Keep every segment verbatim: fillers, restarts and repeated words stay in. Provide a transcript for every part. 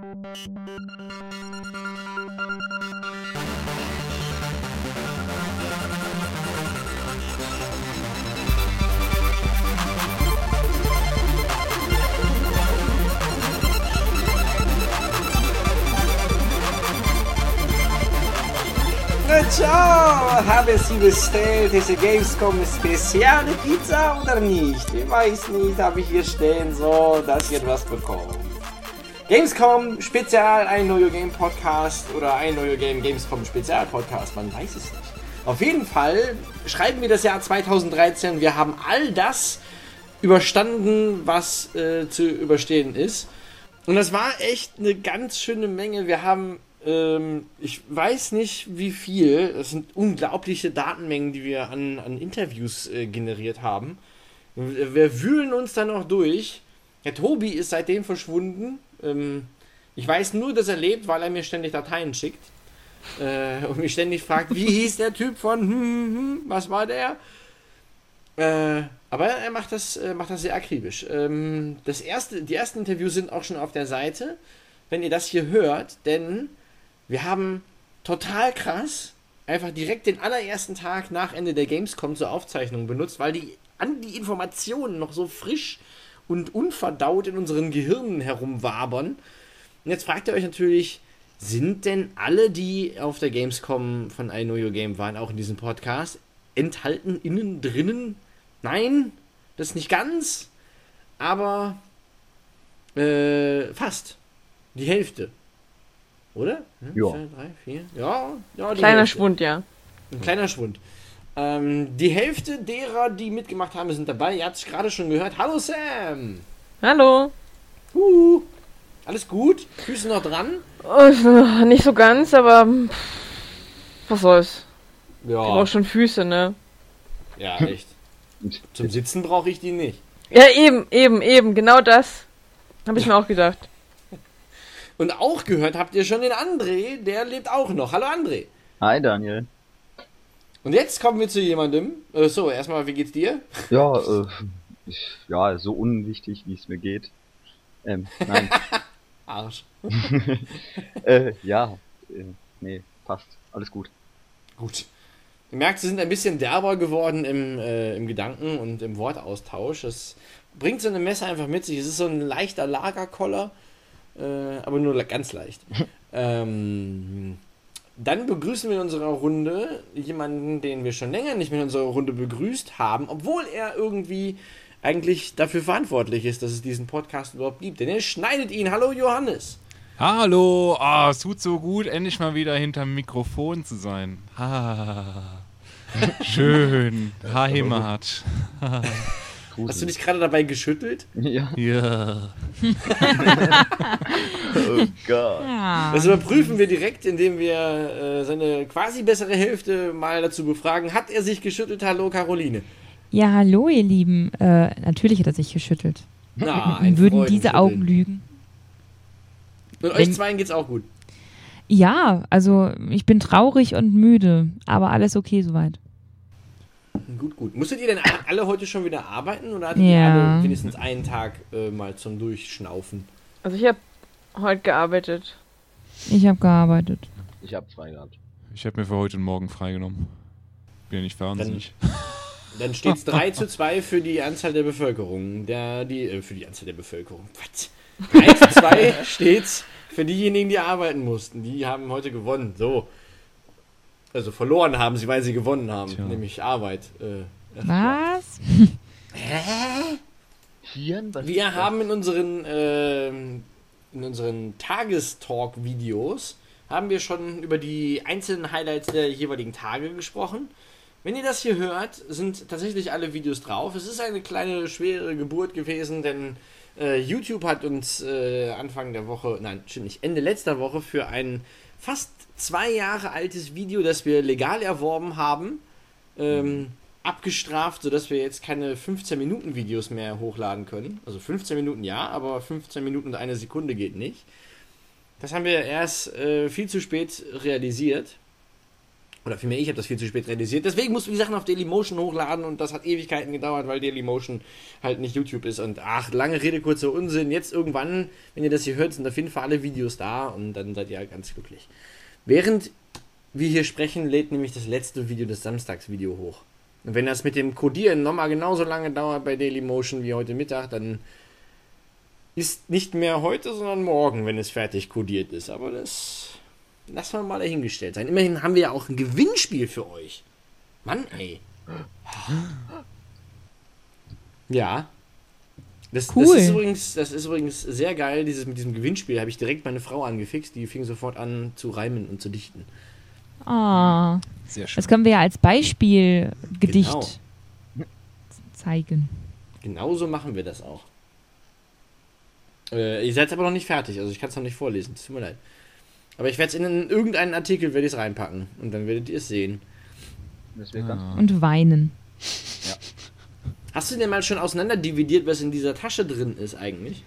Ciao, habe Sie bestellt, diese Gamescom spezielle Pizza oder nicht? Ich weiß nicht, habe ich hier stehen, so, dass ihr etwas bekommt. Gamescom Spezial, ein Neuer Game Podcast oder ein Neuer Game Gamescom Spezial Podcast, man weiß es nicht. Auf jeden Fall schreiben wir das Jahr zwanzig dreizehn, wir haben all das überstanden, was äh, zu überstehen ist. Und das war echt eine ganz schöne Menge, wir haben... Ich weiß nicht wie viel, das sind unglaubliche Datenmengen, die wir an, an Interviews äh, generiert haben. Wir wühlen uns da noch durch. Der Tobi ist seitdem verschwunden. Ähm, ich weiß nur, dass er lebt, weil er mir ständig Dateien schickt. Äh, und mich ständig fragt, wie hieß der Typ von, hm, hm, was war der? Äh, aber er macht das, äh, macht das sehr akribisch. Ähm, das erste, die ersten Interviews sind auch schon auf der Seite, wenn ihr das hier hört, denn wir haben total krass einfach direkt den allerersten Tag nach Ende der Gamescom zur Aufzeichnung benutzt, weil die, an die Informationen noch so frisch und unverdaut in unseren Gehirnen herumwabern. Und jetzt fragt ihr euch natürlich, sind denn alle, die auf der Gamescom von I Know Your Game waren, auch in diesem Podcast, enthalten innen drinnen? Nein, das nicht ganz, aber äh, fast. Die Hälfte. Oder? Hm, ja. zwei, drei, vier. Ja, ja. Kleiner Hälfte. Schwund, ja. Ein kleiner Schwund. Ähm, die Hälfte derer, die mitgemacht haben, sind dabei. Ihr habt es gerade schon gehört. Hallo Sam! Hallo. Uh, alles gut? Füße noch dran? Oh, nicht so ganz, aber was soll's. Ja. Ich brauch schon Füße, ne? Ja, echt. Zum Sitzen brauche ich die nicht. Ja, eben, eben, eben. Genau das habe ich mir auch gedacht. Und auch gehört habt ihr schon den André, der lebt auch noch. Hallo André. Hi Daniel. Und jetzt kommen wir zu jemandem. Äh, so, erstmal, wie geht's dir? Ja, äh, ich, ja, so unwichtig, wie es mir geht. Ähm, nein. Arsch. äh, ja, äh, nee, passt. Alles gut. Gut. Ihr merkt, sie sind ein bisschen derber geworden im, äh, im Gedanken und im Wortaustausch. Das bringt so eine Messe einfach mit sich. Es ist so ein leichter Lagerkoller. Äh, aber nur ganz leicht. ähm, dann begrüßen wir in unserer Runde jemanden, den wir schon länger nicht mehr in unserer Runde begrüßt haben, obwohl er irgendwie eigentlich dafür verantwortlich ist, dass es diesen Podcast überhaupt gibt. Denn er schneidet ihn. Hallo Johannes. Hallo, oh, es tut so gut, endlich mal wieder hinterm Mikrofon zu sein. Ah, schön, Heimat. Hast du dich gerade dabei geschüttelt? Ja. Ja. Oh Gott. Das überprüfen wir direkt, indem wir äh, seine quasi bessere Hälfte mal dazu befragen. Hat er sich geschüttelt? Hallo Caroline. Ja, hallo ihr Lieben. Äh, natürlich hat er sich geschüttelt. Na, ein Würden diese Augen lügen? Und euch Wenn- zweien geht's auch gut. Ja, also ich bin traurig und müde, aber alles okay soweit. Gut, gut. Musstet ihr denn alle heute schon wieder arbeiten oder hattet ihr Ja. alle wenigstens einen Tag äh, mal zum Durchschnaufen? Also ich habe heute gearbeitet. Ich habe gearbeitet. Ich hab frei gehabt. Ich habe mir für heute und morgen freigenommen. Bin ja nicht wahnsinnig. Dann steht es drei zu zwei für die Anzahl der Bevölkerung. Der, die, äh, für die Anzahl der Bevölkerung. Was? drei zu zwei steht's für diejenigen, die arbeiten mussten. Die haben heute gewonnen. So. Also verloren haben sie, weil sie gewonnen haben. Tja. Nämlich Arbeit. Äh, Was? Hirn, was Wir ist das? haben in unseren, ähm, in unseren Tagestalk-Videos haben wir schon über die einzelnen Highlights der jeweiligen Tage gesprochen. Wenn ihr das hier hört, sind tatsächlich alle Videos drauf. Es ist eine kleine, schwere Geburt gewesen, denn äh, YouTube hat uns äh, Anfang der Woche, nein, stimmt nicht, Ende letzter Woche für ein fast zwei Jahre altes Video, das wir legal erworben haben, ähm, abgestraft, sodass wir jetzt keine fünfzehn Minuten Videos mehr hochladen können. Also fünfzehn Minuten ja, aber fünfzehn Minuten und eine Sekunde geht nicht. Das haben wir erst äh, viel zu spät realisiert. Oder vielmehr, ich habe das viel zu spät realisiert. Deswegen musst du die Sachen auf Dailymotion hochladen und das hat Ewigkeiten gedauert, weil Dailymotion halt nicht YouTube ist. Und ach, lange Rede, kurzer Unsinn. Jetzt irgendwann, wenn ihr das hier hört, sind auf jeden Fall alle Videos da und dann seid ihr halt ganz glücklich. Während wir hier sprechen, lädt nämlich das letzte Video, das Samstagsvideo hoch. Und wenn das mit dem Codieren nochmal genauso lange dauert bei Dailymotion wie heute Mittag, dann ist nicht mehr heute, sondern morgen, wenn es fertig codiert ist. Aber das lassen wir mal dahingestellt sein. Immerhin haben wir ja auch ein Gewinnspiel für euch. Mann, ey. Ja. Das, Cool. das, ist übrigens, das ist übrigens sehr geil, dieses mit diesem Gewinnspiel. Habe ich direkt meine Frau angefixt. Die fing sofort an zu reimen und zu dichten. Ah, Sehr schön. das können wir ja als Beispielgedicht Genau. zeigen. Genauso machen wir das auch. Äh, ihr seid aber noch nicht fertig. Also ich kann es noch nicht vorlesen. Tut mir leid. Aber ich werde es in irgendeinen Artikel werde ich es reinpacken. Und dann werdet ihr es sehen. Das wäre ganz Und weinen. Hast du denn mal schon auseinanderdividiert, was in dieser Tasche drin ist eigentlich?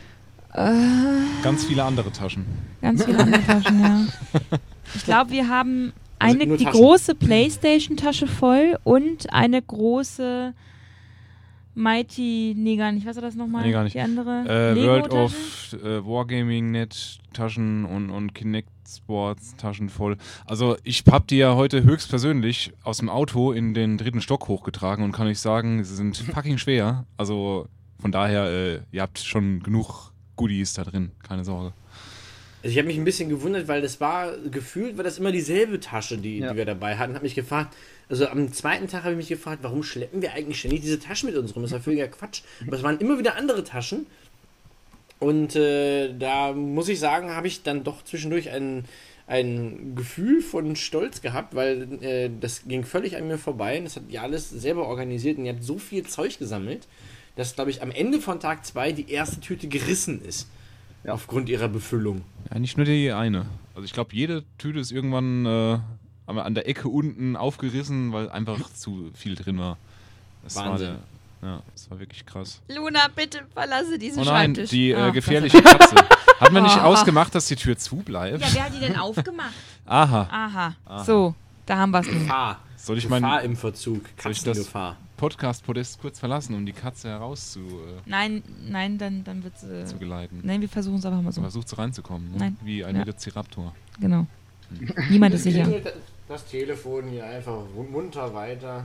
Ganz viele andere Taschen. Ganz viele andere Taschen, ja. Ich glaube, wir haben Also eine, nur die Taschen. große Playstation-Tasche voll und eine große Mighty, nee, gar nicht. Was war das nochmal? Nee, gar nicht. Die andere? Äh, World Lego-Tasche? of äh, Wargaming Net Taschen und, und Kinect Sports Taschen voll. Also ich habe die ja heute höchstpersönlich aus dem Auto in den dritten Stock hochgetragen und kann euch sagen, sie sind fucking schwer. Also von daher, äh, ihr habt schon genug Goodies da drin, keine Sorge. Also ich habe mich ein bisschen gewundert, weil das war, gefühlt war das immer dieselbe Tasche, die, Ja. die wir dabei hatten. Habe mich gefragt, also am zweiten Tag habe ich mich gefragt, warum schleppen wir eigentlich ständig diese Taschen mit uns rum? Das war völliger Quatsch. Aber es waren immer wieder andere Taschen. Und äh, da muss ich sagen, habe ich dann doch zwischendurch ein, ein Gefühl von Stolz gehabt, weil äh, das ging völlig an mir vorbei. Und das hat ihr alles selber organisiert und ihr habt so viel Zeug gesammelt, dass, glaube ich, am Ende von Tag zwei die erste Tüte gerissen ist. Ja. Aufgrund ihrer Befüllung. Ja, nicht nur die eine. Also ich glaube, jede Tüte ist irgendwann äh, an der Ecke unten aufgerissen, weil einfach zu viel drin war. Das Wahnsinn. War der, ja, das war wirklich krass. Luna, bitte verlasse diesen Oh nein, Schreibtisch. die äh, Ah, gefährliche Katze. Hat man nicht Oh. ausgemacht, dass die Tür zu bleibt? Ja, wer hat die denn aufgemacht? Aha. Aha. So, da haben wir es nun. Gefahr. Soll ich Gefahr meinen im Verzug. Soll ich das- Katzengefahr. Podcast-Podest kurz verlassen, um die Katze heraus Nein, nein, dann, dann wird äh, es. zu geleiten? Nein, wir versuchen es einfach mal so. Versucht so reinzukommen, ne? Nein. Wie ein Ja. Velociraptor. Genau. Niemand ist sicher. Klingelt das Telefon hier einfach munter weiter.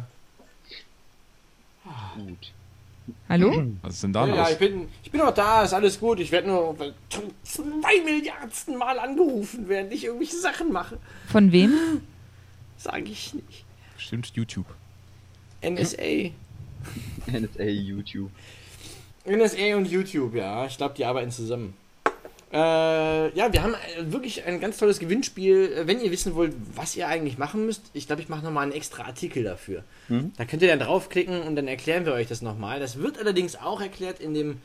gut. Hallo? Was ist denn da Ja, los? ja, ich bin, ich bin auch da, ist alles gut. Ich werde nur zum zwei Milliardsten Mal angerufen, während ich irgendwelche Sachen mache. Von wem? Sage ich nicht. Bestimmt YouTube. N S A. N S A, YouTube. N S A und YouTube, ja. Ich glaube, die arbeiten zusammen. Äh, ja, wir haben äh, wirklich ein ganz tolles Gewinnspiel. Äh, Wenn ihr wissen wollt, was ihr eigentlich machen müsst, ich glaube, ich mache nochmal einen extra Artikel dafür. Mhm. Da könnt ihr dann draufklicken und dann erklären wir euch das nochmal. Das wird allerdings auch erklärt in dem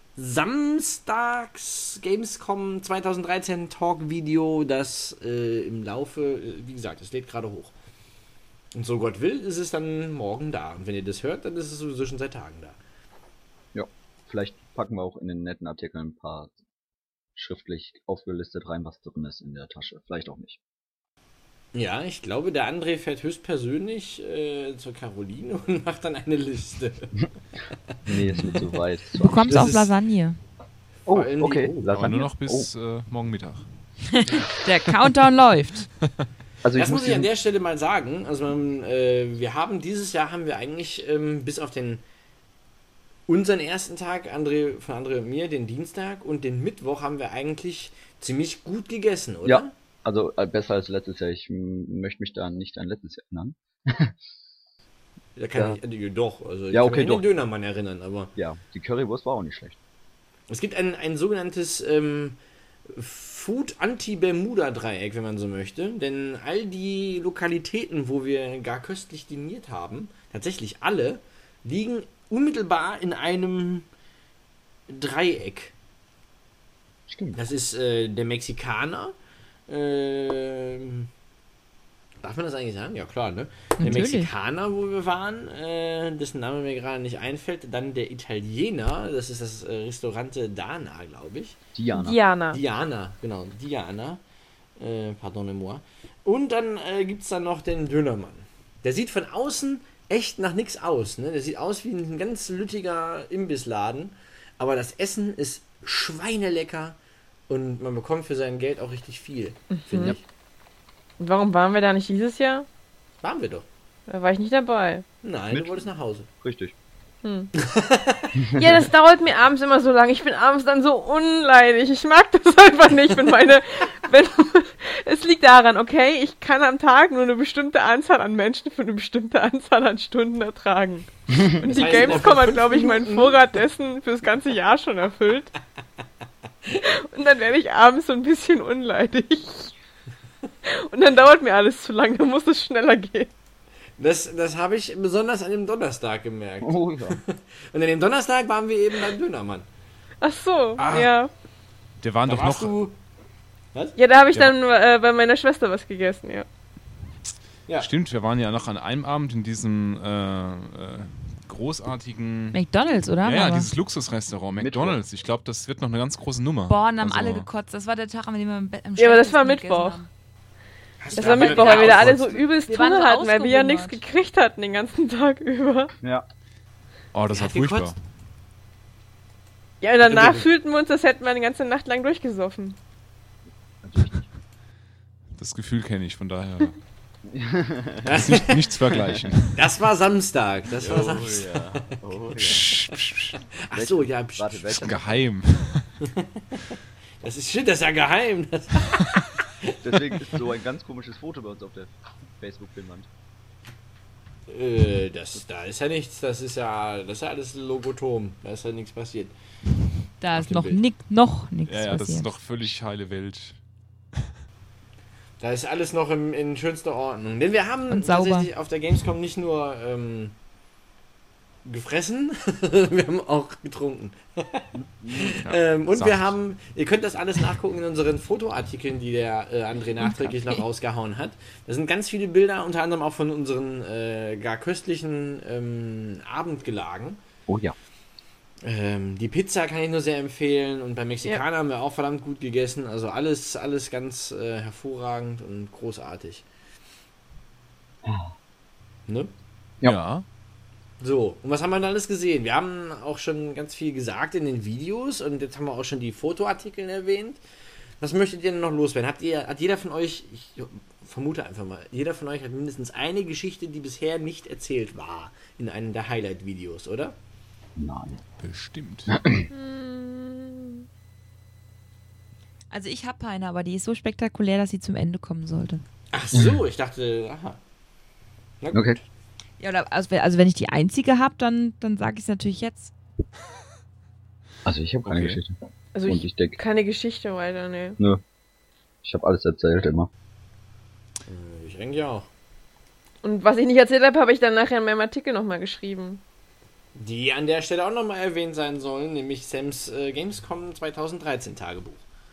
Samstags Gamescom zwanzig dreizehn Talk Video, das äh, im Laufe, äh, wie gesagt, es lädt gerade hoch. Und so Gott will, ist es dann morgen da. Und wenn ihr das hört, dann ist es sowieso schon seit Tagen da. Ja, vielleicht packen wir auch in den netten Artikel ein paar schriftlich aufgelistet rein, was drin ist in der Tasche. Vielleicht auch nicht. Ja, ich glaube, der André fährt höchstpersönlich äh, zur Caroline und macht dann eine Liste. Nee, es wird zu weit. Du bekommst Das auch ist- Lasagne. Oh, vor allem die- okay. oh, Aber Lasagne. nur noch bis äh, morgen Mittag. Der Countdown läuft. Also ich Das muss muss ich an diesen- der Stelle mal sagen. Also man, äh, wir haben dieses Jahr haben wir eigentlich ähm, bis auf den unseren ersten Tag, André, von André und mir, den Dienstag und den Mittwoch haben wir eigentlich ziemlich gut gegessen, oder? Ja. Also äh, besser als letztes Jahr. Ich m, möchte mich da nicht an letztes Jahr erinnern. Da kann Ja. ich, äh, doch, also ich Ja, kann okay, mich an den doch. Dönermann erinnern, aber Ja, die Currywurst war auch nicht schlecht. es gibt ein, ein sogenanntes ähm, Food-Anti-Bermuda-Dreieck, wenn man so möchte. Denn all die Lokalitäten, wo wir gar köstlich diniert haben, tatsächlich alle, liegen unmittelbar in einem Dreieck. Stimmt. Das ist äh, der Mexikaner. Ähm, darf man das eigentlich sagen? Ja, klar, ne? Der Natürlich. Mexikaner, wo wir waren, äh, dessen Name mir gerade nicht einfällt. Dann der Italiener, das ist das äh, Restaurante Dana, glaube ich. Diana. Diana. Diana, genau, Diana. Äh, pardonnez-moi. Und dann äh, gibt es dann noch den Dönermann. Der sieht von außen echt nach nichts aus. Ne? Der sieht aus wie ein ganz lüttiger Imbissladen. Aber das Essen ist schweinelecker und man bekommt für sein Geld auch richtig viel, mhm. finde ich. Und warum waren wir da nicht dieses Jahr? Waren wir doch. Da war ich nicht dabei. Nein, Mit? Du wolltest nach Hause. Richtig. Hm. Ja, das dauert mir abends immer so lange. Ich bin abends dann so unleidig. Ich mag das einfach nicht, wenn meine... wenn, es liegt daran, okay, ich kann am Tag nur eine bestimmte Anzahl an Menschen für eine bestimmte Anzahl an Stunden ertragen. Und die heißt, Gamescom hat, glaube ich, meinen Vorrat dessen fürs ganze Jahr schon erfüllt. Und dann werde ich abends so ein bisschen unleidig. Und dann dauert mir alles zu lange, dann muss es schneller gehen. Das, das habe ich besonders an dem Donnerstag gemerkt. Oh ja. Und an dem Donnerstag waren wir eben beim Dönermann. Ach so, Ah. ja. Der waren Da doch warst noch. du... Was? Ja, da habe ich Ja. dann äh, bei meiner Schwester was gegessen, ja. Ja. Stimmt, wir waren ja noch an einem Abend in diesem äh, äh, großartigen. McDonalds, oder? Ja, ja, Aber- dieses Luxusrestaurant, McDonalds. Ich glaube, das wird noch eine ganz große Nummer. Boah, und haben Also- alle gekotzt. Das war der Tag, an dem wir im Bett am Ja, aber das war schlechtesten gegessen Mittwoch. haben. Hast Das du war aber Mittwoch, weil wir da alle so ausgekotzt? übelst Wir waren Tunnel so hatten, weil wir ja ausgehungert. nichts gekriegt hatten den ganzen Tag über. Ja. Oh, das Wer war hat furchtbar. gekotzt? Ja, und danach bitte. fühlten wir uns, als hätten wir die ganze Nacht lang durchgesoffen. Natürlich nicht. Das Gefühl kenne ich, von daher. ist nicht, nichts vergleichen. Das war Samstag. Das war Oh Samstag. ja. Oh ja. Psch, psch, psch. Ach so, ja. pst, Warte, pst, Das ist welcher? geheim. Das ist shit, das ist ja geheim. Das Deswegen ist so ein ganz komisches Foto bei uns auf der Facebook-Pinnwand. Äh, das, da ist ja nichts, das ist ja, das ist ja alles Logotom, da ist ja nichts passiert. Da Auf ist dem noch, Bild. nick, noch nichts Ja, ja, das passiert. ist doch völlig heile Welt. Da ist alles noch im, in schönster Ordnung. Denn wir haben Und sauber. tatsächlich auf der Gamescom nicht nur ähm, gefressen, wir haben auch getrunken. ähm, und Saft. wir haben, ihr könnt das alles nachgucken in unseren Fotoartikeln, die der äh, André nachträglich noch Kaffee. rausgehauen hat. Da sind ganz viele Bilder, unter anderem auch von unseren äh, gar köstlichen ähm, Abendgelagen. Oh ja. Ähm, die Pizza kann ich nur sehr empfehlen und beim Mexikaner haben wir auch verdammt gut gegessen. Also alles, alles ganz äh, hervorragend und großartig. Ne? Ja. Ja. So, und was haben wir da alles gesehen? Wir haben auch schon ganz viel gesagt in den Videos und jetzt haben wir auch schon die Fotoartikel erwähnt. Was möchtet ihr denn noch loswerden? Habt ihr, hat jeder von euch, ich vermute einfach mal, jeder von euch hat mindestens eine Geschichte, die bisher nicht erzählt war in einem der Highlight-Videos, oder? Nein. Bestimmt. Also ich habe eine, aber die ist so spektakulär, dass sie zum Ende kommen sollte. Ach so, ich dachte, aha. Na gut. Okay. Ja, oder, also, wenn- also wenn ich die einzige habe, dann, dann sage ich es natürlich jetzt. Also ich habe keine Okay. Geschichte. Also Und ich, ich denke, keine Geschichte weiter, ne. nö. Ich habe alles erzählt immer. Äh, Ich eigentlich auch. Und was ich nicht erzählt habe, habe ich dann nachher in meinem Artikel nochmal geschrieben. Die an der Stelle auch nochmal erwähnt sein sollen, nämlich Sams äh, Gamescom zwanzig dreizehn Tagebuch.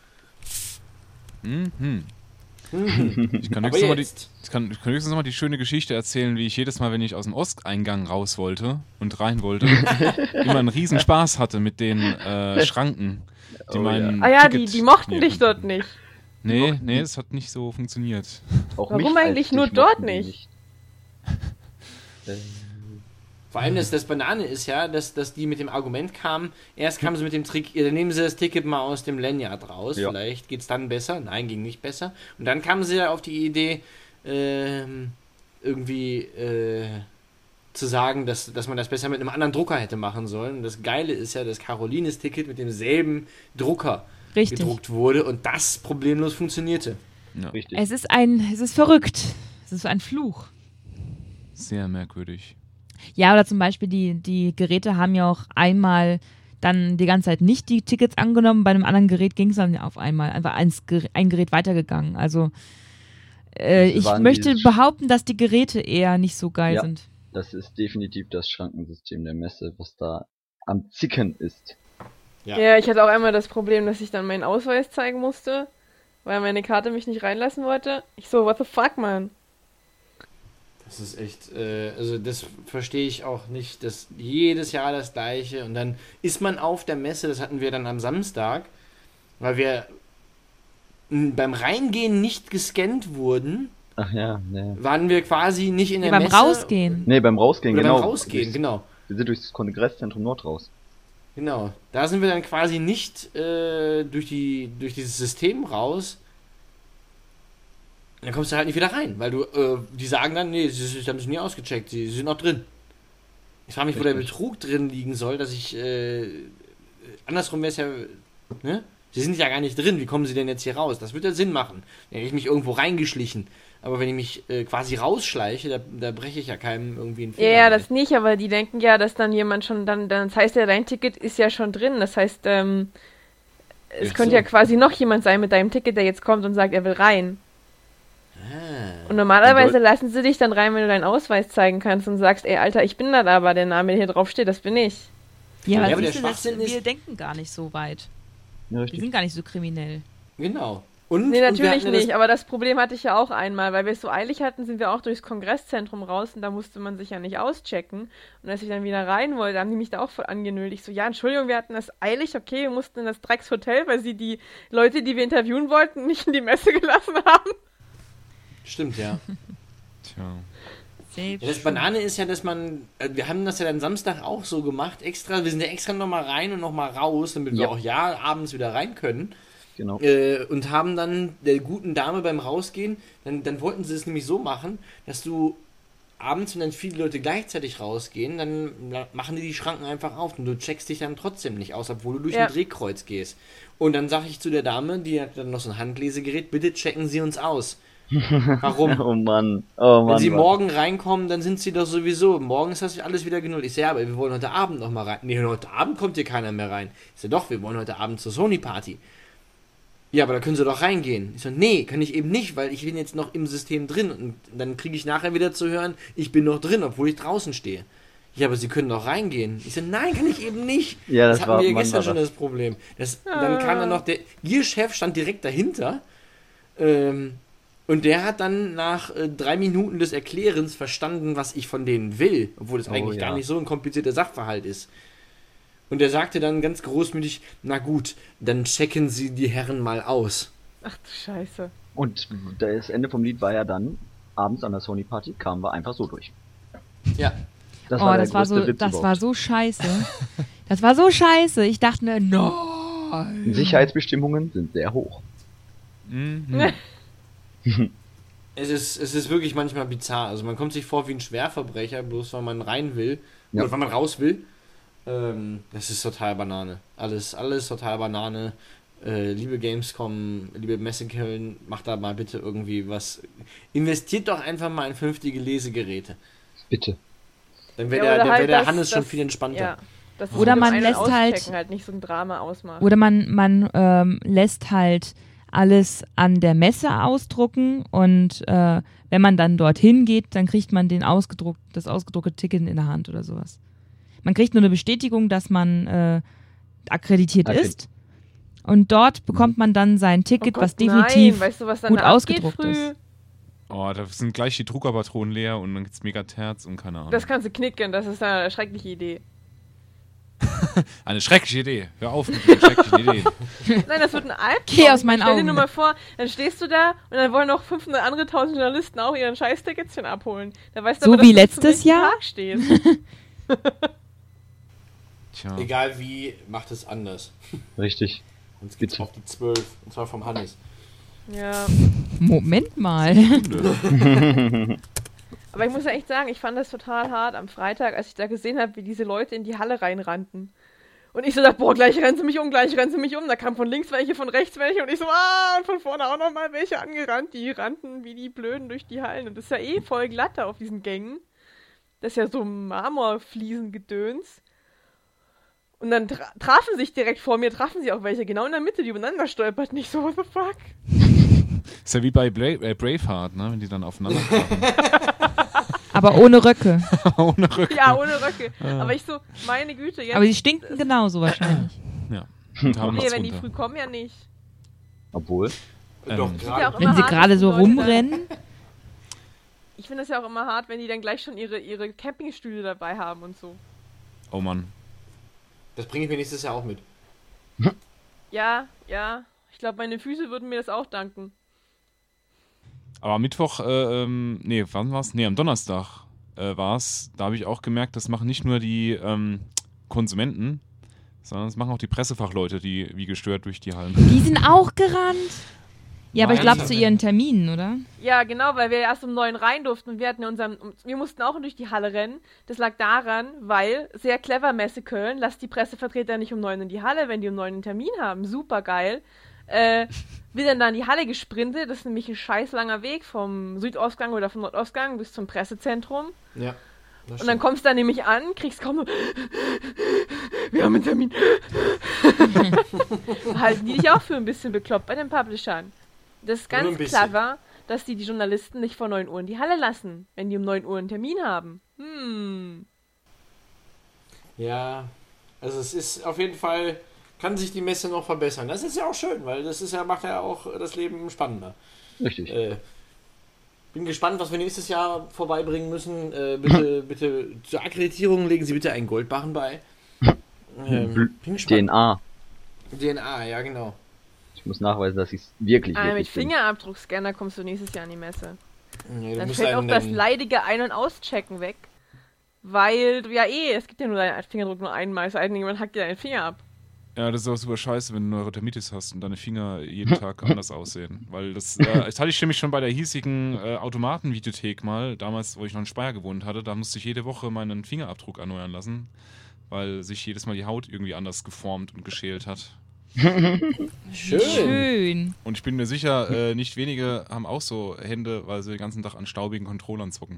Mhm. Mhm. Ich kann Aber höchstens noch mal die, jetzt. ich kann, ich kann höchstens noch mal die schöne Geschichte erzählen, wie ich jedes Mal, wenn ich aus dem Osteingang raus wollte und rein wollte, immer einen riesen Spaß hatte mit den äh, Schranken, die Oh meinen Ah ja, die, Ticket die mochten knirpen. dich dort nicht. Nee, nee, es hat nicht so funktioniert. Auch Warum mich als eigentlich dich nur dort mochten die nicht? Äh, Vor allem das, das Banane ist ja, dass, dass die mit dem Argument kamen, erst kamen sie mit dem Trick, äh, nehmen sie das Ticket mal aus dem Lanyard raus, Ja. vielleicht geht's dann besser. Nein, ging nicht besser. Und dann kamen sie ja auf die Idee, ähm, irgendwie äh, zu sagen, dass, dass man das besser mit einem anderen Drucker hätte machen sollen. Und das Geile ist ja, dass Carolines Ticket mit demselben Drucker Richtig. gedruckt wurde und das problemlos funktionierte. Ja, Richtig. Es ist ein, es ist verrückt. Es ist ein Fluch. sehr merkwürdig. Ja, oder zum Beispiel die, die Geräte haben ja auch einmal dann die ganze Zeit nicht die Tickets angenommen. Bei einem anderen Gerät ging es dann auf einmal einfach eins, ein Gerät weitergegangen. Also äh, Das ich waren möchte diese- behaupten, dass die Geräte eher nicht so geil Ja. sind. Das ist definitiv das Schrankensystem der Messe, was da am Zicken ist. Ja. Ja. ich hatte auch einmal das Problem, dass ich dann meinen Ausweis zeigen musste, weil meine Karte mich nicht reinlassen wollte. Ich so, what the fuck, man? Das ist echt, äh, also das verstehe ich auch nicht, dass jedes Jahr das Gleiche und dann ist man auf der Messe, das hatten wir dann am Samstag, weil wir m, beim Reingehen nicht gescannt wurden Ach ja, ne. waren wir quasi nicht in Nee, der beim Messe. Rausgehen. Nee, beim Rausgehen, Oder genau. beim Rausgehen, Durchs- genau. Wir sind durchs Kongresszentrum Nord raus. Genau. Da sind wir dann quasi nicht äh, durch, die, durch dieses System raus. Und dann kommst du halt nicht wieder rein, weil du, äh, die sagen dann, nee, sie, sie haben sich nie ausgecheckt, sie, sie sind noch drin. Ich frage mich, wo der Richtig. Betrug drin liegen soll, dass ich, äh, andersrum wäre es ja, ne? Sie sind ja gar nicht drin, wie kommen sie denn jetzt hier raus? Das würde ja Sinn machen. Dann hätte ich mich irgendwo reingeschlichen. Aber wenn ich mich äh, quasi rausschleiche, da, da breche ich ja keinem irgendwie einen Ja, Finger. ja, mit. das nicht, aber die denken ja, dass dann jemand schon dann, dann das heißt ja, dein Ticket ist ja schon drin. Das heißt, ähm, es Ach könnte so. ja quasi noch jemand sein mit deinem Ticket, der jetzt kommt und sagt, er will rein. Ah. Und normalerweise Soll- lassen sie dich dann rein, wenn du deinen Ausweis zeigen kannst und sagst, ey, Alter, ich bin das aber, der Name, der hier drauf steht, das bin ich. Ja, Ja, aber aber der siehst du, das, Schwachsinn ist- wir denken gar nicht so weit. Ja, Wir richtig. sind gar nicht so kriminell. Genau. Und, Nee, und wir natürlich hatten ja nicht, das, aber das Problem hatte ich ja auch einmal, weil wir es so eilig hatten, sind wir auch durchs Kongresszentrum raus und da musste man sich ja nicht auschecken. Und als ich dann wieder rein wollte, haben die mich da auch voll angenölt. Ich so, ja, Entschuldigung, wir hatten das eilig, okay, wir mussten in das Dreckshotel, weil sie die Leute, die wir interviewen wollten, nicht in die Messe gelassen haben. Stimmt, ja. Tja. Selbst Ja, das Banane ist ja, dass man, äh, wir haben das ja dann Samstag auch so gemacht, extra, wir sind ja extra nochmal rein und nochmal raus, damit wir Ja. auch ja abends wieder rein können. Genau. Äh, und haben dann der guten Dame beim Rausgehen, dann, dann wollten sie es nämlich so machen, dass du abends, wenn dann viele Leute gleichzeitig rausgehen, dann la- machen die die Schranken einfach auf und du checkst dich dann trotzdem nicht aus, obwohl du durch Ja. ein Drehkreuz gehst. Und dann sage ich zu der Dame, die hat dann noch so ein Handlesegerät, bitte checken Sie uns aus. Warum? Oh Mann. Oh Mann. Wenn Sie Mann. morgen reinkommen, dann sind Sie doch sowieso. Morgen ist das alles wieder genullt. Ich sage, ja, aber wir wollen heute Abend noch mal rein. Nee, heute Abend kommt hier keiner mehr rein. Ich sage, doch, wir wollen heute Abend zur Sony-Party. Ja, aber da können Sie doch reingehen. Ich so, nee, kann ich eben nicht, weil ich bin jetzt noch im System drin. Und dann kriege ich nachher wieder zu hören, ich bin noch drin, obwohl ich draußen stehe. Ja, aber Sie können doch reingehen. Ich so, nein, kann ich eben nicht. Ja, das hatten war- wir Mann, gestern war schon das. das Problem. Das, Dann kam dann noch der, Ihr Chef stand direkt dahinter. Ähm, und der hat dann nach äh, drei Minuten des Erklärens verstanden, was ich von denen will, obwohl es Oh, eigentlich ja. gar nicht so ein komplizierter Sachverhalt ist. Und er sagte dann ganz großmütig, na gut, dann checken Sie die Herren mal aus. Ach du Scheiße. Und das Ende vom Lied war ja dann, abends an der Sony-Party kamen wir einfach so durch. Ja, Das oh, war das der war größte so, Witz das war überhaupt. so scheiße. Das war so scheiße. Ich dachte mir, nein. Sicherheitsbestimmungen sind sehr hoch. Mhm. es ist, es ist wirklich manchmal bizarr. Also man kommt sich vor wie ein Schwerverbrecher, bloß weil man rein will, Ja. oder weil man raus will. Ähm, das ist total Banane. Alles, alles total Banane. Äh, liebe Gamescom, liebe Messe Köln, macht da mal bitte irgendwie was. Investiert doch einfach mal in vernünftige Lesegeräte. Bitte. Dann wäre Ja, der, oder der, halt wär der das- Hannes schon das- viel entspannter. Ja. Das ist Oder mit dem man Ein- und lässt halt- Auschecken halt nicht so ein Drama ausmachen. Oder man, man ähm, lässt halt alles an der Messe ausdrucken und äh, wenn man dann dorthin geht, dann kriegt man den ausgedruckt, das ausgedruckte Ticket in der Hand oder sowas. Man kriegt nur eine Bestätigung, dass man äh, akkreditiert Akkredit- ist und dort bekommt man dann sein Oh Ticket, Gott, was definitiv nein. Weißt du, was dann gut da abgeht ausgedruckt früh? ist. Oh, da sind gleich die Druckerpatronen leer und dann gibt's Megaterz und keine Ahnung. Das kannst du knicken, das ist eine schreckliche Idee. Eine schreckliche Idee. Hör auf mit den schrecklichen Ideen. Nein, das wird ein Albtraum. Geh aus meinen Stell dir Augen. nur mal vor, dann stehst du da und dann wollen noch fünfhundert andere tausend Journalisten auch ihren Scheißticketchen abholen. Da weißt du So aber, wie dass du zum letztes nächsten Jahr? Tag stehst. Tja. Egal wie, macht es anders. Richtig. Sonst geht's Bitte. auf die zwölf. Und zwar vom Hannes. Ja. Moment mal. Aber ich muss ja echt sagen, ich fand das total hart am Freitag, als ich da gesehen habe, wie diese Leute in die Halle reinrannten. Und ich so dachte, boah, gleich rennen sie mich um, gleich rennen sie mich um. Da kamen von links welche, von rechts welche und ich so, ah, und von vorne auch nochmal welche angerannt. Die rannten wie die Blöden durch die Hallen. Und das ist ja eh voll glatt da auf diesen Gängen. Das ist ja so Marmorfliesengedöns. Und dann tra trafen sich direkt vor mir, trafen sie auch welche genau in der Mitte, die übereinander stolperten. Ich so, what the fuck? Ist ja wie bei Bra äh, Braveheart, ne? Wenn die dann aufeinander trafen. Aber ohne Röcke. Ohne Rücken. Ja, ohne Röcke. Aber ich so, meine Güte, jetzt. Aber die stinken genauso wahrscheinlich. Ja. Und haben nee, was wenn die runter. früh kommen, ja nicht. Obwohl. Ähm, Doch, Ja, auch gerade. Wenn immer sie hart, gerade dass so die Leute rumrennen. Ich finde das ja auch immer hart, wenn die dann gleich schon ihre, ihre Campingstühle dabei haben und so. Oh Mann. Das bringe ich mir nächstes Jahr auch mit. Ja, ja. Ich glaube, meine Füße würden mir das auch danken. Aber am Mittwoch, äh, ähm, nee, wann war's? Nee, am Donnerstag äh, war's. Da habe ich auch gemerkt, das machen nicht nur die ähm, Konsumenten, sondern das machen auch die Pressefachleute, die wie gestört durch die Hallen. Die sind auch gerannt. Ja, aber ich glaube Wahnsinn. zu ihren Terminen, oder? Ja, genau, weil wir erst um neun rein durften und wir hatten ja unseren, wir mussten auch durch die Halle rennen. Das lag daran, weil, sehr clever Messe Köln, lasst die Pressevertreter nicht um neun in die Halle, wenn die um neun einen Termin haben. Super geil. Äh, wir dann da in die Halle gesprintet, das ist nämlich ein scheiß langer Weg vom Südausgang oder vom Nordausgang bis zum Pressezentrum. Ja. Und dann kommst du da nämlich an, kriegst kaum nur, wir haben einen Termin. Halten die dich auch für ein bisschen bekloppt bei den Publishern. Das ist Nur ganz ein bisschen. clever, dass die die Journalisten nicht vor neun Uhr in die Halle lassen, wenn die um neun Uhr einen Termin haben. Hm. Ja, also es ist auf jeden Fall, kann sich die Messe noch verbessern. Das ist ja auch schön, weil das ist ja, macht ja auch das Leben spannender. Richtig. Äh, bin gespannt, was wir nächstes Jahr vorbeibringen müssen. Äh, bitte, bitte zur Akkreditierung legen Sie bitte einen Goldbarren bei. Ähm, bin gespannt. D N A. D N A, ja genau. Ich muss nachweisen, dass ich es wirklich, Ah, mit wirklich bin. Fingerabdruckscanner kommst du nächstes Jahr an die Messe. Nee, du Dann musst fällt auch einen- das einen- leidige Ein- und Auschecken weg. Weil du ja eh, es gibt ja nur deinen Fingerdruck nur einmal, es sei denn, jemand hackt dir deinen Finger ab. Ja, das ist auch super scheiße, wenn du Neurodermitis hast und deine Finger jeden Tag anders aussehen. Weil das, äh, das hatte ich nämlich schon bei der hiesigen äh, Automatenvideothek mal, damals, wo ich noch in Speyer gewohnt hatte, da musste ich jede Woche meinen Fingerabdruck erneuern lassen, weil sich jedes Mal die Haut irgendwie anders geformt und geschält hat. Schön. Schön. Und ich bin mir sicher, äh, nicht wenige haben auch so Hände, weil sie den ganzen Tag an staubigen Controllern zucken.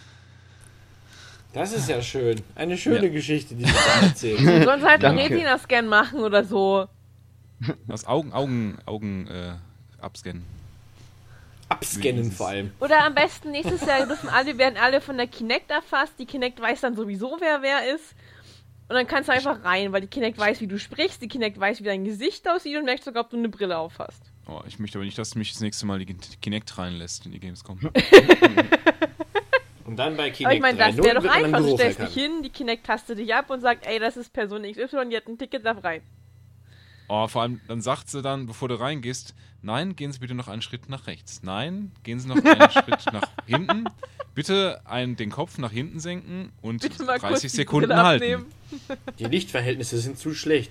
Das ist ja schön. Eine schöne Ja. Geschichte, die du da erzählst. Sonst halt einen Danke. Retina-Scan machen oder so. Das Augen, Augen, Augen äh, abscannen. Abscannen vor allem. Oder am besten nächstes Jahr dürfen alle, werden alle von der Kinect erfasst. Die Kinect weiß dann sowieso, wer wer ist. Und dann kannst du einfach rein, weil die Kinect weiß, wie du sprichst, die Kinect weiß, wie dein Gesicht aussieht und merkt sogar, ob du eine Brille auf hast. Oh, ich möchte aber nicht, dass mich das nächste Mal die Kinect reinlässt in die Gamescom. Und dann bei Kinect Aber ich meine, das wäre doch wird man einfach. am Du Beruf stellst dich erkannt. hin, die Kinect tastet dich ab und sagt, ey, das ist Person X Y, die hat ein Ticket, darf rein. Oh, vor allem, dann sagt sie dann, bevor du reingehst, nein, gehen Sie bitte noch einen Schritt nach rechts. Nein, gehen Sie noch einen Schritt nach hinten. Bitte einen, den Kopf nach hinten senken und Bitte mal kurz dreißig die Sekunden Brille halten. abnehmen. Die Lichtverhältnisse sind zu schlecht.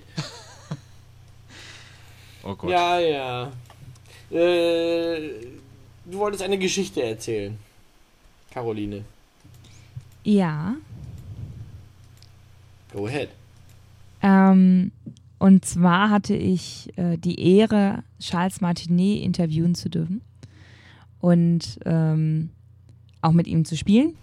Oh Gott. Ja, ja. Äh, du wolltest eine Geschichte erzählen, Caroline. Ja. Go ahead. Ähm, und zwar hatte ich äh, die Ehre, Charles Martinet interviewen zu dürfen und ähm, auch mit ihm zu spielen.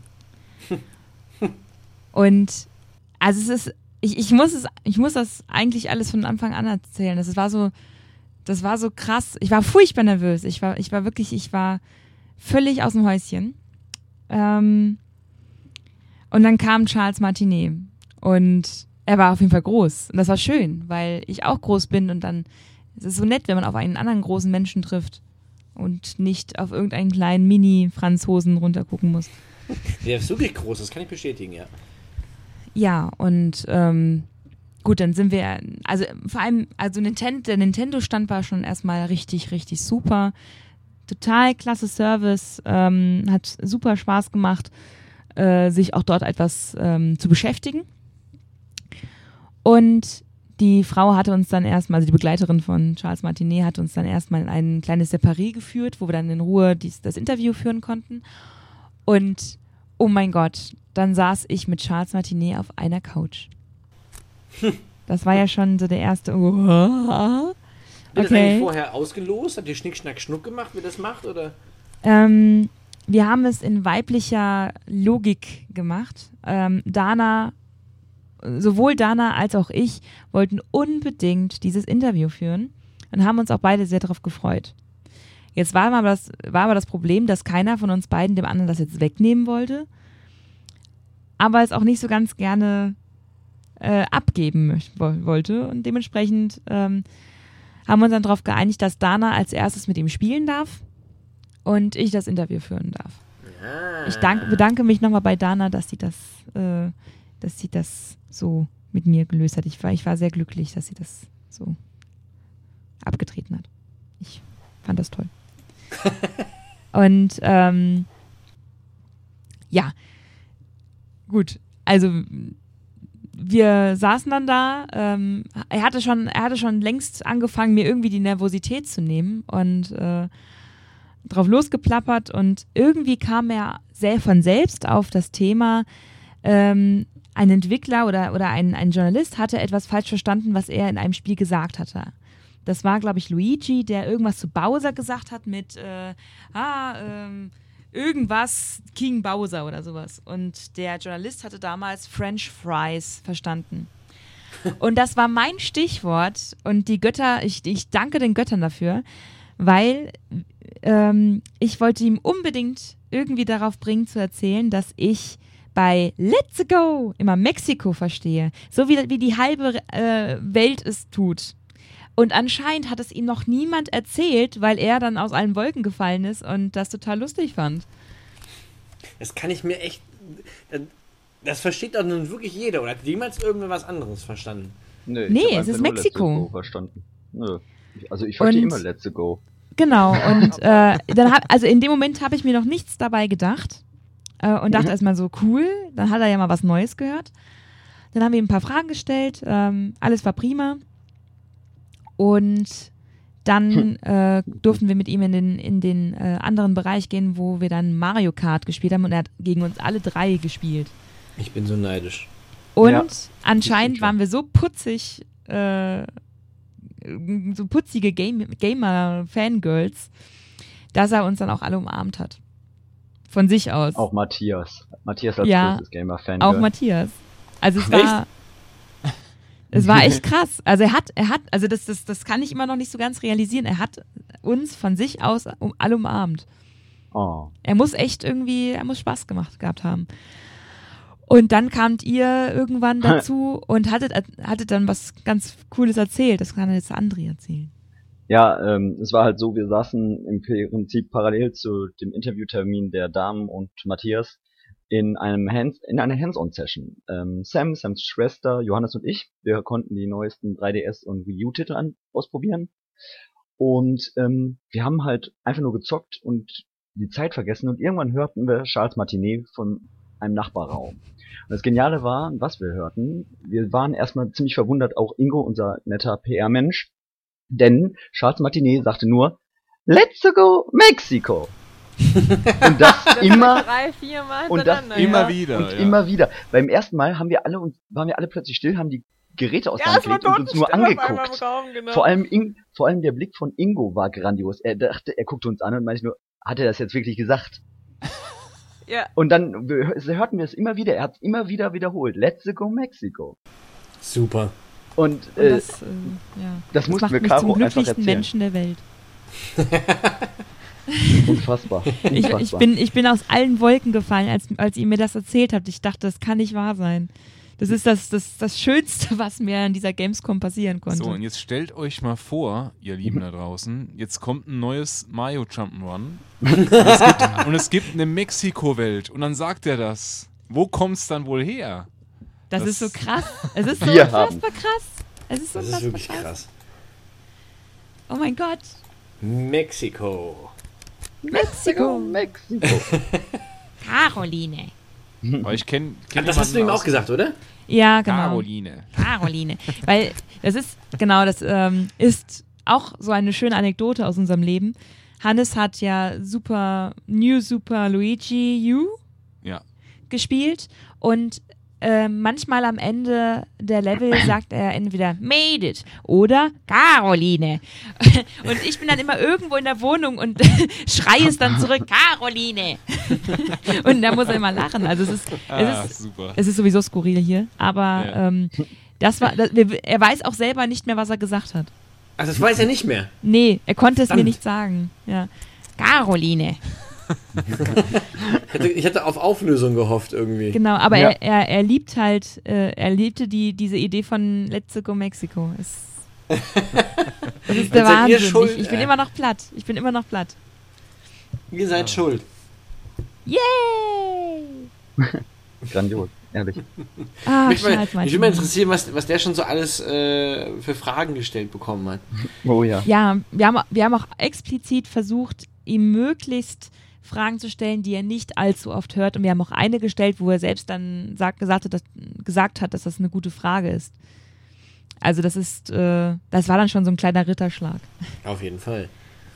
Und also es ist, ich, ich muss es, ich muss das eigentlich alles von Anfang an erzählen. Das war so, das war so krass. Ich war furchtbar nervös. Ich war, ich war wirklich, ich war völlig aus dem Häuschen. Ähm, und dann kam Charles Martinet und er war auf jeden Fall groß. Und das war schön, weil ich auch groß bin und dann es ist so nett, wenn man auf einen anderen großen Menschen trifft und nicht auf irgendeinen kleinen Mini-Franzosen runtergucken muss. Der ist wirklich groß, das kann ich bestätigen, ja. Ja, und ähm, gut, dann sind wir, also vor allem, also Nintendo, der Nintendo-Stand war schon erstmal richtig, richtig super. Total klasse Service, ähm, hat super Spaß gemacht, äh, sich auch dort etwas ähm, zu beschäftigen. Und die Frau hatte uns dann erstmal, also die Begleiterin von Charles Martinet, hat uns dann erstmal in ein kleines Separé geführt, wo wir dann in Ruhe dies, das Interview führen konnten. Und oh mein Gott, dann saß ich mit Charles Martinet auf einer Couch. Das war ja schon so der erste. Oh, Wird das eigentlich okay. vorher ausgelost? Habt ihr Schnick, Schnack, Schnuck gemacht, wie das macht? Oder? Ähm, wir haben es in weiblicher Logik gemacht. Ähm, Dana, sowohl Dana als auch ich wollten unbedingt dieses Interview führen und haben uns auch beide sehr darauf gefreut. Jetzt war aber, das, war aber das Problem, dass keiner von uns beiden dem anderen das jetzt wegnehmen wollte, aber es auch nicht so ganz gerne äh, abgeben möcht- wo- wollte. Und dementsprechend ähm, haben wir uns dann darauf geeinigt, dass Dana als erstes mit ihm spielen darf und ich das Interview führen darf. Ah. Ich dank, bedanke mich nochmal bei Dana, dass sie das, äh, dass sie das so mit mir gelöst hat. Ich war, ich war sehr glücklich, dass sie das so abgetreten hat. Ich fand das toll. Und ähm, ja, gut, also wir saßen dann da, ähm, er hatte schon, er hatte schon längst angefangen, mir irgendwie die Nervosität zu nehmen und äh, drauf losgeplappert und irgendwie kam er sehr von selbst auf das Thema, ähm, ein Entwickler oder, oder ein, ein Journalist hatte etwas falsch verstanden, was er in einem Spiel gesagt hatte. Das war, glaube ich, Luigi, der irgendwas zu Bowser gesagt hat mit äh, ah, ähm, irgendwas King Bowser oder sowas. Und der Journalist hatte damals French Fries verstanden. Und das war mein Stichwort und die Götter, ich, ich danke den Göttern dafür, weil ähm, ich wollte ihm unbedingt irgendwie darauf bringen zu erzählen, dass ich bei Let's Go immer Mexiko verstehe, so wie, wie die halbe äh, Welt es tut. Und anscheinend hat es ihm noch niemand erzählt, weil er dann aus allen Wolken gefallen ist und das total lustig fand. Das kann ich mir echt... Das versteht doch nun wirklich jeder. Oder hat jemals irgendwer was anderes verstanden? Nö, Nee, ich hab es ist einfach nur Mexiko. Let's Go verstanden. Nö. Also ich verstehe Und- immer Let's Go. Genau, und äh, dann hab, also in dem Moment habe ich mir noch nichts dabei gedacht äh, und dachte Mhm. erstmal so, cool, dann hat er ja mal was Neues gehört. Dann haben wir ihm ein paar Fragen gestellt, ähm, alles war prima. Und dann äh, durften wir mit ihm in den, in den äh, anderen Bereich gehen, wo wir dann Mario Kart gespielt haben und er hat gegen uns alle drei gespielt. Ich bin so neidisch. Und Ja, anscheinend stimmt schon. waren wir so putzig, äh, so putzige Game Gamer-Fangirls, dass er uns dann auch alle umarmt hat. Von sich aus. Auch Matthias. Matthias als Ja, größtes Gamer-Fan. Auch Matthias. Also es Echt? war, es war echt krass. Also er hat, er hat, also das, das, das kann ich immer noch nicht so ganz realisieren. Er hat uns von sich aus um, alle umarmt. Oh. Er muss echt irgendwie, er muss Spaß gemacht gehabt haben. Und dann kamt ihr irgendwann dazu und hattet, hattet dann was ganz Cooles erzählt. Das kann jetzt André erzählen. Ja, ähm, es war halt so, wir saßen im Prinzip parallel zu dem Interviewtermin der Damen und Matthias in einem Hands, in einer Hands-on-Session. Ähm, Sam, Sams Schwester, Johannes und ich, wir konnten die neuesten drei D S und Wii U-Titel an, ausprobieren. Und ähm, wir haben halt einfach nur gezockt und die Zeit vergessen und irgendwann hörten wir Charles Martinet von einem Nachbarraum. Und das Geniale war, was wir hörten, wir waren erstmal ziemlich verwundert, auch Ingo, unser netter P R-Mensch, denn Charles Martinet sagte nur, Let's go Mexico! Und das immer Drei, vier Mal und das hintereinander, immer ja. wieder. und ja. immer wieder. Beim ersten Mal haben wir alle uns, waren wir alle plötzlich still, haben die Geräte aus der Ja, Hand es war gelegt und uns nur Totenstille auf einmal im angeguckt. Raum, genau. Vor allem, In, vor allem der Blick von Ingo war grandios. Er dachte, er guckte uns an und meinte nur, hat er das jetzt wirklich gesagt? Ja. Und dann wir, hörten wir es immer wieder. Er hat es immer wieder wiederholt. Let's go Mexico. Super. Und, Und äh, das, äh, ja. das mussten macht wir mich Caro zum einfach glücklichsten erzählen. Menschen der Welt. Unfassbar. Ich, Unfassbar. ich, bin, ich bin aus allen Wolken gefallen, als, als ihr mir das erzählt habt. Ich dachte, das kann nicht wahr sein. Das ist das, das, das Schönste, was mir an dieser Gamescom passieren konnte. So, und jetzt stellt euch mal vor, ihr Lieben da draußen, jetzt kommt ein neues Mario Jump'n'Run und, es gibt- und es gibt eine Mexiko-Welt und dann sagt er das. Wo kommt's dann wohl her? das, das- ist so krass. Es ist so Wir unfassbar krass. Es ist so Das ist unfassbar wirklich krass. krass. Oh mein Gott. Mexiko. Mexico, Mexiko. Caroline. Aber ich kenne kenn Das hast du ihm auch gesagt, oder? Ja, genau. Caroline. Caroline. Weil das ist, genau, das ähm, ist auch so eine schöne Anekdote aus unserem Leben. Hannes hat ja Super New Super Luigi U Ja. gespielt und äh, manchmal am Ende der Level sagt er entweder Made it oder Caroline. Und ich bin dann immer irgendwo in der Wohnung und schreie es dann zurück, Caroline. Und da muss er immer lachen. Also es ist, Ah, es ist, super. es ist sowieso skurril hier, aber Ja. ähm, das war, das, wir- er weiß auch selber nicht mehr, was er gesagt hat. Ach, das weiß er nicht mehr. Nee, er konnte es mir Verdammt. nicht sagen. Ja. Caroline. Ich hätte, ich hätte auf Auflösung gehofft irgendwie. Genau, aber Ja. er, er, er liebt halt, äh, er liebte die, diese Idee von Let's Go Mexico. Es, das ist der Dann seid ihr Wahnsinn. schuld, ich, ich bin ey. immer noch platt. Ich bin immer noch platt. Ihr seid schuld. Yay! Grandios, ehrlich. Ah, Mich mal, Charles mich würde mal Martinet. interessieren, was, was der schon so alles äh, für Fragen gestellt bekommen hat. Oh ja. Ja, wir haben, wir haben auch explizit versucht, ihm möglichst Fragen zu stellen, die er nicht allzu oft hört. Und wir haben auch eine gestellt, wo er selbst dann sagt, gesagt, hat, dass, gesagt hat, dass das eine gute Frage ist. Also das ist, äh, das war dann schon so ein kleiner Ritterschlag. Auf jeden Fall.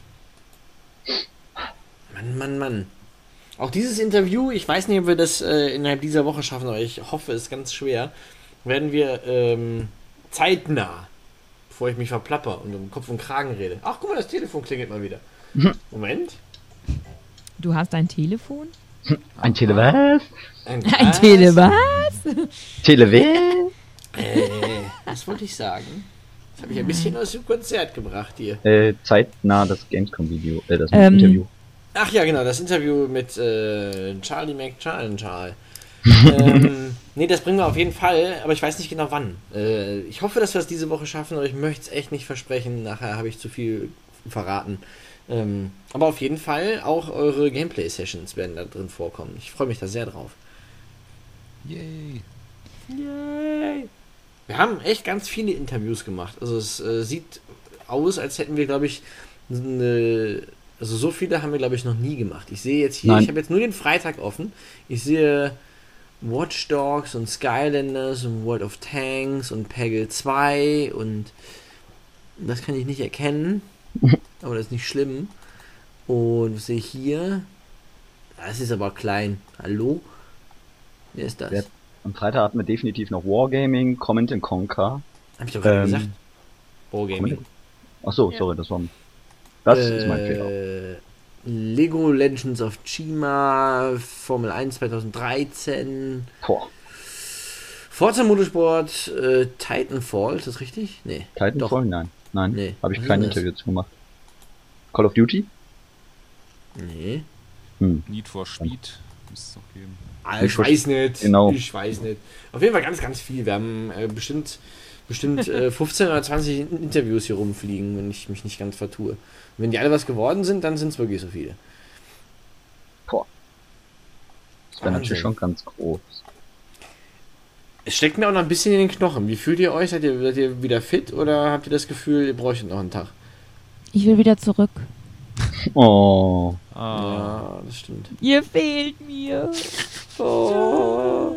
Mann, Mann, Mann. Auch dieses Interview, ich weiß nicht, ob wir das äh, innerhalb dieser Woche schaffen, aber ich hoffe, es ist ganz schwer, werden wir ähm, zeitnah, bevor ich mich verplapper und um Kopf und Kragen rede. Ach, guck mal, das Telefon klingelt mal wieder. Moment. Du hast ein Telefon? Ein Tele was? Ein, Ein Tele was? Tele wen? Äh, was wollte ich sagen? Das habe ich ein bisschen aus dem Konzert gebracht hier. Äh, zeitnah das Gamescom-Video, äh, das Ähm, Interview. Ach ja, genau, das Interview mit äh, Charlie McCharlie. ähm, nee, das bringen wir auf jeden Fall, aber ich weiß nicht genau wann. Äh, ich hoffe, dass wir es diese Woche schaffen, aber ich möchte es echt nicht versprechen. Nachher habe ich zu viel verraten. Ähm, aber auf jeden Fall auch eure Gameplay-Sessions werden da drin vorkommen. Ich freue mich da sehr drauf. Yay. Yay! Wir haben echt ganz viele Interviews gemacht. Also es äh, sieht aus, als hätten wir, glaube ich, eine... Also so viele haben wir, glaube ich, noch nie gemacht. Ich sehe jetzt hier, Nein. ich habe jetzt nur den Freitag offen. Ich sehe Watch Dogs und Skylanders und World of Tanks und Peggle zwei und das kann ich nicht erkennen. Aber das ist nicht schlimm. Und was sehe ich hier? Das ist aber klein. Hallo? Wer ist das? Wer- Am Freitag hatten wir definitiv noch Wargaming, Comment and Conquer. Hab ich doch gerade Ähm, gesagt. Wargaming. Achso, Ja. sorry, das war... Das ist mein Fehler. Äh, Lego Legends of Chima, Formel eins zwanzig dreizehn, Boah, Forza Motorsport, äh, Titanfall, ist das richtig? Nee. Titanfall? Nein. Nein, Nee. habe ich Was kein ist das? Interview zu gemacht. Call of Duty? Nee. Hm. Need for Speed müsste es noch geben. Ah, ich weiß nicht. Genau. Ich weiß nicht. Auf jeden Fall ganz, ganz viel. Wir haben äh, bestimmt, bestimmt äh, fünfzehn oder zwanzig Interviews hier rumfliegen, wenn ich mich nicht ganz vertue. Und wenn die alle was geworden sind, dann sind es wirklich so viele. Boah. Das wäre Wahnsinn. natürlich schon ganz groß. Es steckt mir auch noch ein bisschen in den Knochen. Wie fühlt ihr euch? Seid ihr, seid ihr wieder fit oder habt ihr das Gefühl, ihr bräuchtet noch einen Tag? Ich will wieder zurück. Oh. Ah. Ja, das stimmt. Ihr fehlt mir. Oh.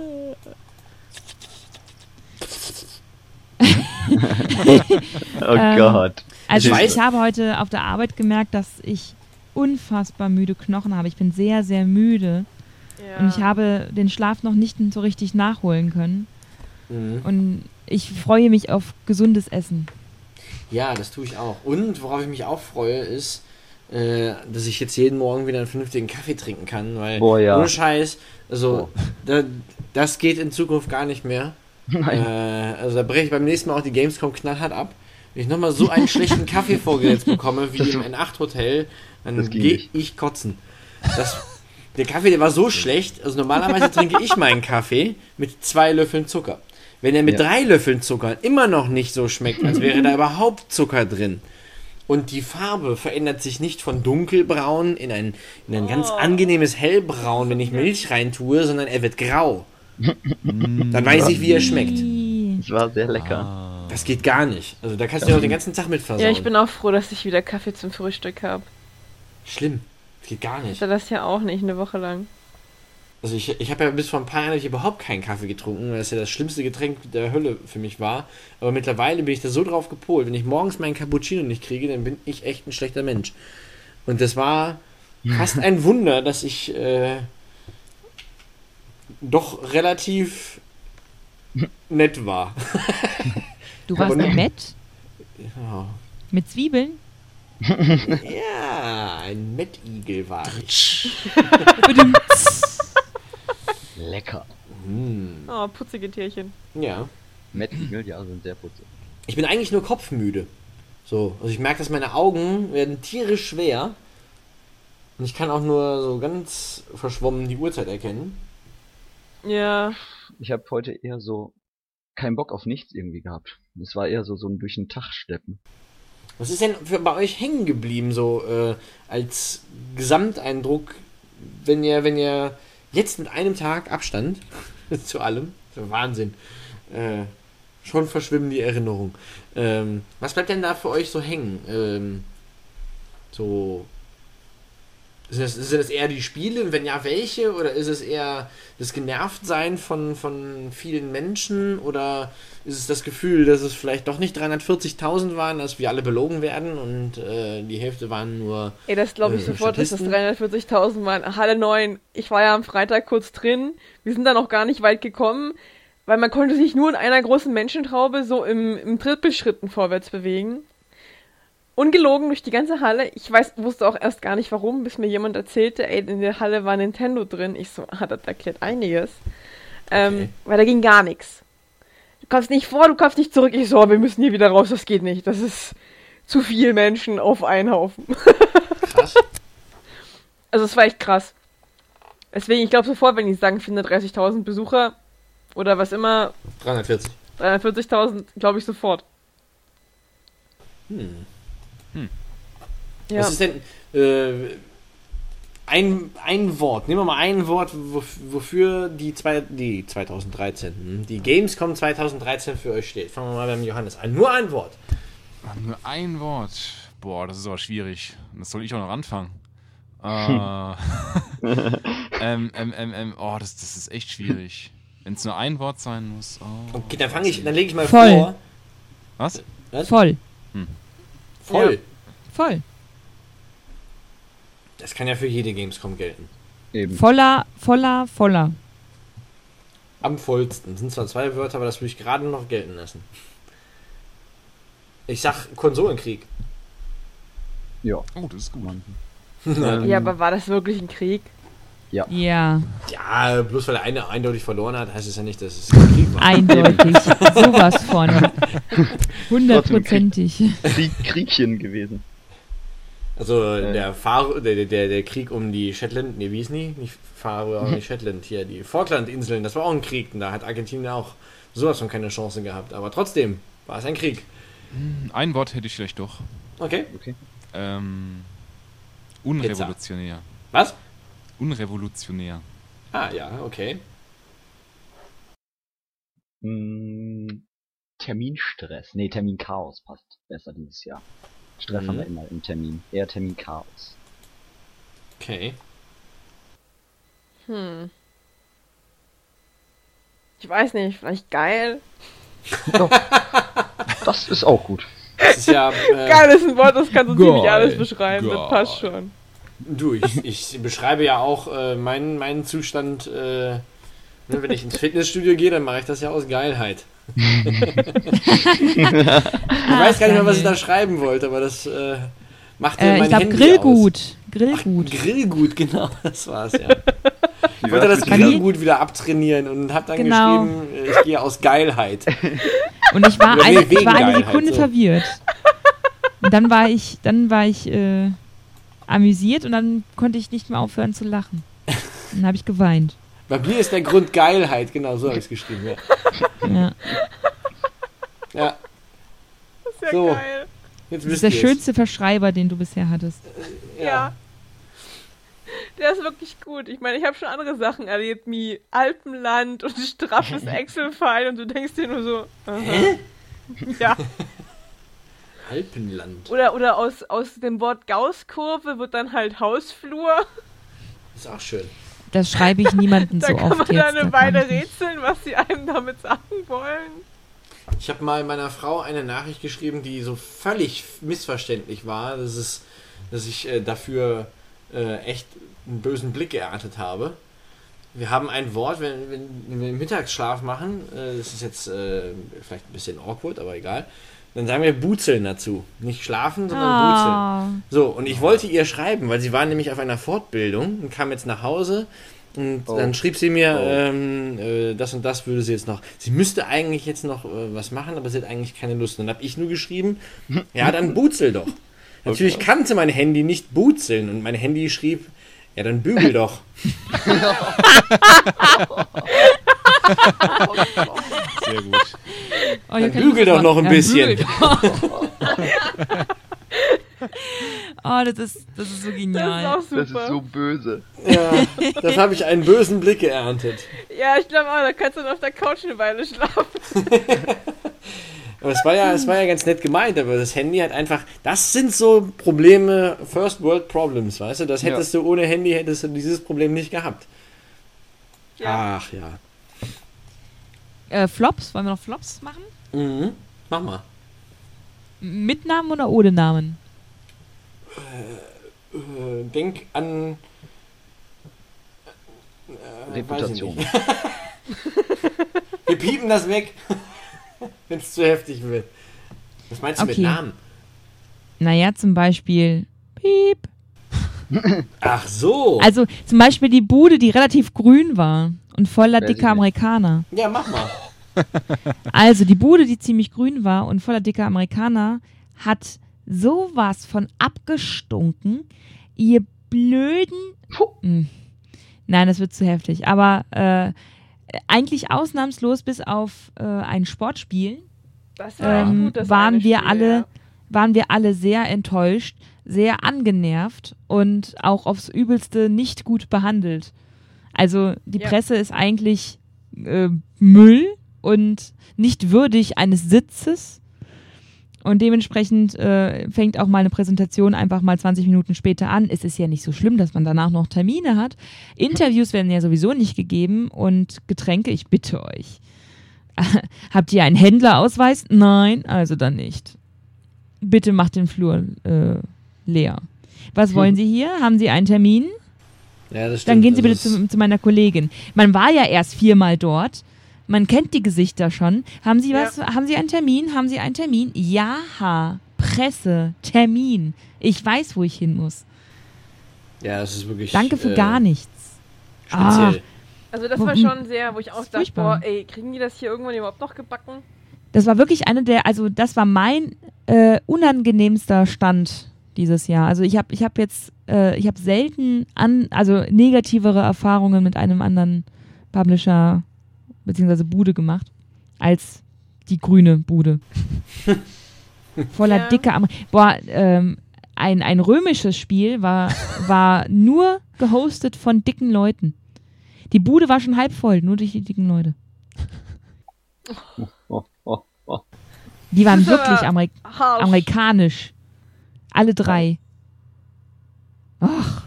Oh Ähm, Gott. Also Ich ich, weiß- habe heute auf der Arbeit gemerkt, dass ich unfassbar müde Knochen habe. Ich bin sehr, sehr müde. Ja. Und ich habe den Schlaf noch nicht so richtig nachholen können. Mhm. Und ich freue mich auf gesundes Essen. Ja, das tue ich auch. Und worauf ich mich auch freue, ist, äh, dass ich jetzt jeden Morgen wieder einen vernünftigen Kaffee trinken kann, weil Boah, ja. ohne Scheiß, also da, das geht in Zukunft gar nicht mehr. Nein. Äh, also da breche ich beim nächsten Mal auch die Gamescom knallhart ab. Wenn ich nochmal so einen schlechten Kaffee vorgesetzt bekomme, wie Das- im N acht Hotel, dann das ging gehe nicht. ich kotzen. Das, der Kaffee, der war so schlecht, also normalerweise trinke ich meinen Kaffee mit zwei Löffeln Zucker. Wenn er mit Ja. drei Löffeln Zucker immer noch nicht so schmeckt, als wäre da überhaupt Zucker drin, und die Farbe verändert sich nicht von dunkelbraun in ein, in ein ganz angenehmes Hellbraun, wenn ich Milch reintue, sondern er wird grau. Dann weiß ich, wie er schmeckt. Ih. Das war sehr lecker. Ah. Das geht gar nicht. Also da kannst du ja auch den ganzen Tag mit versauen. ja, ich bin auch froh, dass ich wieder Kaffee zum Frühstück habe. Schlimm. Das geht gar Ich nicht. hatte das ja auch nicht eine Woche lang. Also ich, ich habe ja bis vor ein paar Jahren hab ich überhaupt keinen Kaffee getrunken, weil das ja das schlimmste Getränk der Hölle für mich war. Aber mittlerweile bin ich da so drauf gepolt. Wenn ich morgens meinen Cappuccino nicht kriege, dann bin ich echt ein schlechter Mensch. Und das war fast ein Wunder, dass ich äh, doch relativ nett war. Du warst Aber- nett? Ja, Mit Zwiebeln? ja ein Mettigel war ich. Lecker. Hm. Oh, putzige Tierchen. Ja. Matt Eagle, ja, sind sehr putzig. Ich bin eigentlich nur kopfmüde. So, also ich merke, dass meine Augen werden tierisch schwer. Und ich kann auch nur so ganz verschwommen die Uhrzeit erkennen. Ja. Ich habe heute eher so keinen Bock auf nichts irgendwie gehabt. Es war eher so so ein durch den Tag steppen. Was ist denn für, bei euch hängen geblieben, so äh, als Gesamteindruck, wenn ihr, wenn ihr jetzt mit einem Tag Abstand zu allem, so Wahnsinn, äh, schon verschwimmen die Erinnerungen. Ähm, was bleibt denn da für euch so hängen? Ähm, so Sind das, sind das eher die Spiele? Und wenn ja, welche? Oder ist es eher das Genervtsein von, von vielen Menschen? Oder ist es das Gefühl, dass es vielleicht doch nicht dreihundertvierzigtausend waren, dass wir alle belogen werden und äh, die Hälfte waren nur Ey, das glaube ich äh, sofort, dass das Statisten? dreihundertvierzigtausend waren. Halle neun. Ich war ja am Freitag kurz drin. Wir sind da noch gar nicht weit gekommen, weil man konnte sich nur in einer großen Menschentraube so im, im Trippelschritten vorwärts bewegen. Ungelogen durch die ganze Halle. Ich weiß, wusste auch erst gar nicht warum, bis mir jemand erzählte, ey, in der Halle war Nintendo drin. Ich so, ah, das erklärt einiges. Ähm, Okay. Weil da ging gar nichts. Du kommst nicht vor, du kommst nicht zurück. Ich so, wir müssen hier wieder raus, das geht nicht. Das ist zu viel Menschen auf einen Haufen. Krass. Also es war echt krass. Deswegen, ich glaube sofort, wenn die sagen vierhundertdreißigtausend Besucher oder was immer, dreihundertvierzig. dreihundertvierzigtausend, glaube ich sofort. Hm. Ja. Was ist denn äh, ein, ein Wort? Nehmen wir mal ein Wort, wof- wofür die, zwei, die zweitausenddreizehn, hm, die Gamescom zweitausenddreizehn für euch steht. Fangen wir mal beim Johannes an. Nur ein Wort. Ach, nur ein Wort. Boah, das ist aber schwierig. Das soll ich auch noch anfangen. Äh, ähm, ähm, ähm, ähm, oh, das, das ist echt schwierig. Wenn es nur ein Wort sein muss. Oh, Okay, dann fange ich, dann lege ich mal Voll. vor. Was? Voll. Voll. Ja. Voll. Das kann ja für jede Gamescom gelten. Eben. Voller, voller, voller. Am vollsten. Sind zwar zwei Wörter, aber das würde ich gerade noch gelten lassen. Ich sag Konsolenkrieg. Ja. Oh, das ist gut. Ähm, Ja, aber war das wirklich ein Krieg? Ja, Ja, bloß weil der eine eindeutig verloren hat, heißt es ja nicht, dass es ein Krieg war. eindeutig. Sowas von. Hundertprozentig. Krieg, Kriegchen gewesen. Also Äh. der, Fahr der, der, der Krieg um die Shetland, nee, wie ist nie? Nicht Faro, aber nicht Shetland, hier, die Falklandinseln, das war auch ein Krieg. Und da hat Argentinien auch sowas von keine Chance gehabt. Aber trotzdem war es ein Krieg. Ein Wort hätte ich vielleicht doch. Okay. Ähm, unrevolutionär. Was? Unrevolutionär. Ah, ja, okay. Hm, Terminstress. Nee, Terminchaos passt besser dieses Jahr. Stress Mhm. haben wir immer im Termin. Eher Terminchaos. Okay. Hm. Ich weiß nicht, vielleicht geil. Das ist auch gut. Das ist ja. Äh, Geil ist ein Wort, das kann so ziemlich Geil. alles beschreiben. Geil. Das passt schon. Du, ich, ich beschreibe ja auch äh, meinen, meinen Zustand. Äh, ne, wenn ich ins Fitnessstudio gehe, dann mache ich das ja aus Geilheit. Ich weiß gar nicht mehr, was ich da schreiben wollte, aber das äh, macht ja Äh, mein ich glaube Handy Grillgut. aus. Grillgut. Grillgut, genau, das war's ja. Wie Ich wollte war's das mit dir? Grillgut wieder abtrainieren und hab dann Genau. geschrieben, äh, ich gehe aus Geilheit. Und ich war, Oder eine, wegen ich war eine Geilheit, Sekunde so. verwirrt. Und dann war ich, dann war ich äh, amüsiert und dann konnte ich nicht mehr aufhören zu lachen. Dann habe ich geweint. Bei mir ist der Grund Geilheit, genau so habe ich es geschrieben. Ja. Ja. Ja, Das ist ja So. geil. jetzt Das ist wisst der ihr's. schönste Verschreiber, den du bisher hattest. Ja. Der ist wirklich gut. Ich meine, ich habe schon andere Sachen erlebt, wie Alpenland und straffes Excel-File und du denkst dir nur so, aha. Hä? Ja. Alpenland. Oder, oder aus, aus dem Wort Gaußkurve wird dann halt Hausflur. Ist auch schön. Das schreibe ich niemandem Da so kann oft man jetzt. dann eine da kann Weile ich nicht. rätseln, was sie einem damit sagen wollen. Ich habe mal meiner Frau eine Nachricht geschrieben, die so völlig missverständlich war, dass, es, dass ich äh, dafür äh, echt einen bösen Blick geerntet habe. Wir haben ein Wort, wenn, wenn, wenn wir Mittagsschlaf machen, äh, das ist jetzt äh, vielleicht ein bisschen awkward, aber egal, dann sagen wir Buzeln dazu. Nicht schlafen, sondern Buzeln. Ah, So, und ich wollte ihr schreiben, weil sie war nämlich auf einer Fortbildung und kam jetzt nach Hause und Oh. dann schrieb sie mir, Oh. ähm, äh, das und das würde sie jetzt noch. Sie müsste eigentlich jetzt noch äh, was machen, aber sie hat eigentlich keine Lust. Und dann habe ich nur geschrieben, ja, dann buzel doch. Natürlich kannte mein Handy nicht buzeln und mein Handy schrieb, ja, dann bügel doch. Sehr gut. oh, hier Dann kann bügel ich doch was noch ein machen. bisschen. bügel. Oh, das ist, das ist so Das genial. ist auch super. Das ist so böse. Ja, das habe ich einen bösen Blick geerntet. Ja, ich glaube auch, da kannst du dann auf der Couch eine Weile schlafen. Aber es war ja, es war ja ganz nett gemeint, aber das Handy hat einfach, das sind so Probleme, First World Problems, weißt du, das hättest ja. du ohne Handy, hättest du dieses Problem nicht gehabt. Ja. Ach ja. Äh, Flops, wollen wir noch Flops machen? Mhm, mach mal. Mit Namen oder ohne Namen? Äh, äh, denk an äh, Reputation. Wir piepen das weg, wenn es zu heftig wird. Was meinst du okay. mit Namen? Naja, zum Beispiel Piep. Ach so. Also zum Beispiel die Bude, die relativ grün war und voller Weiß dicker Amerikaner. Ja, mach mal. Also die Bude, die ziemlich grün war und voller dicker Amerikaner, hat sowas von abgestunken. Ihr blöden... Hm. Nein, das wird zu heftig. Aber äh, eigentlich ausnahmslos bis auf äh, ein Sportspiel das war ähm, gut, das waren eine wir Spiel, alle, ja. waren wir alle sehr enttäuscht, sehr angenervt und auch aufs Übelste nicht gut behandelt. Also die Ja. Presse ist eigentlich äh, Müll und nicht würdig eines Sitzes. Und dementsprechend äh, fängt auch mal eine Präsentation einfach mal zwanzig Minuten später an. Es ist ja nicht so schlimm, dass man danach noch Termine hat. Interviews werden ja sowieso nicht gegeben und Getränke, ich bitte euch. Habt ihr einen Händlerausweis? Nein, also dann nicht. Bitte macht den Flur äh, leer. Was wollen Sie hier? Haben Sie einen Termin? Ja, das stimmt. Dann gehen Sie Also bitte zu, zu meiner Kollegin. Man war ja erst viermal dort. Man kennt die Gesichter schon. Haben Sie was? Ja. Haben Sie einen Termin? Haben Sie einen Termin? Ja, Presse, Termin. Ich weiß, wo ich hin muss. Ja, das ist wirklich... Danke für äh, gar nichts. Speziell. Also das war schon sehr, wo ich auch dachte, furchtbar. boah, ey, kriegen die das hier irgendwann überhaupt noch gebacken? Das war wirklich eine der, also das war mein äh, unangenehmster Stand dieses Jahr. Also ich habe ich hab jetzt, äh, ich habe selten an, also negativere Erfahrungen mit einem anderen Publisher beziehungsweise Bude gemacht, als die grüne Bude. Voller Ja. dicker Amer Boah, ähm, ein, ein römisches Spiel war, war nur gehostet von dicken Leuten. Die Bude war schon halb voll, nur durch die dicken Leute. Oh, oh, oh. Die waren Das ist wirklich aber Amerik harsch. amerikanisch. Alle drei. Ach,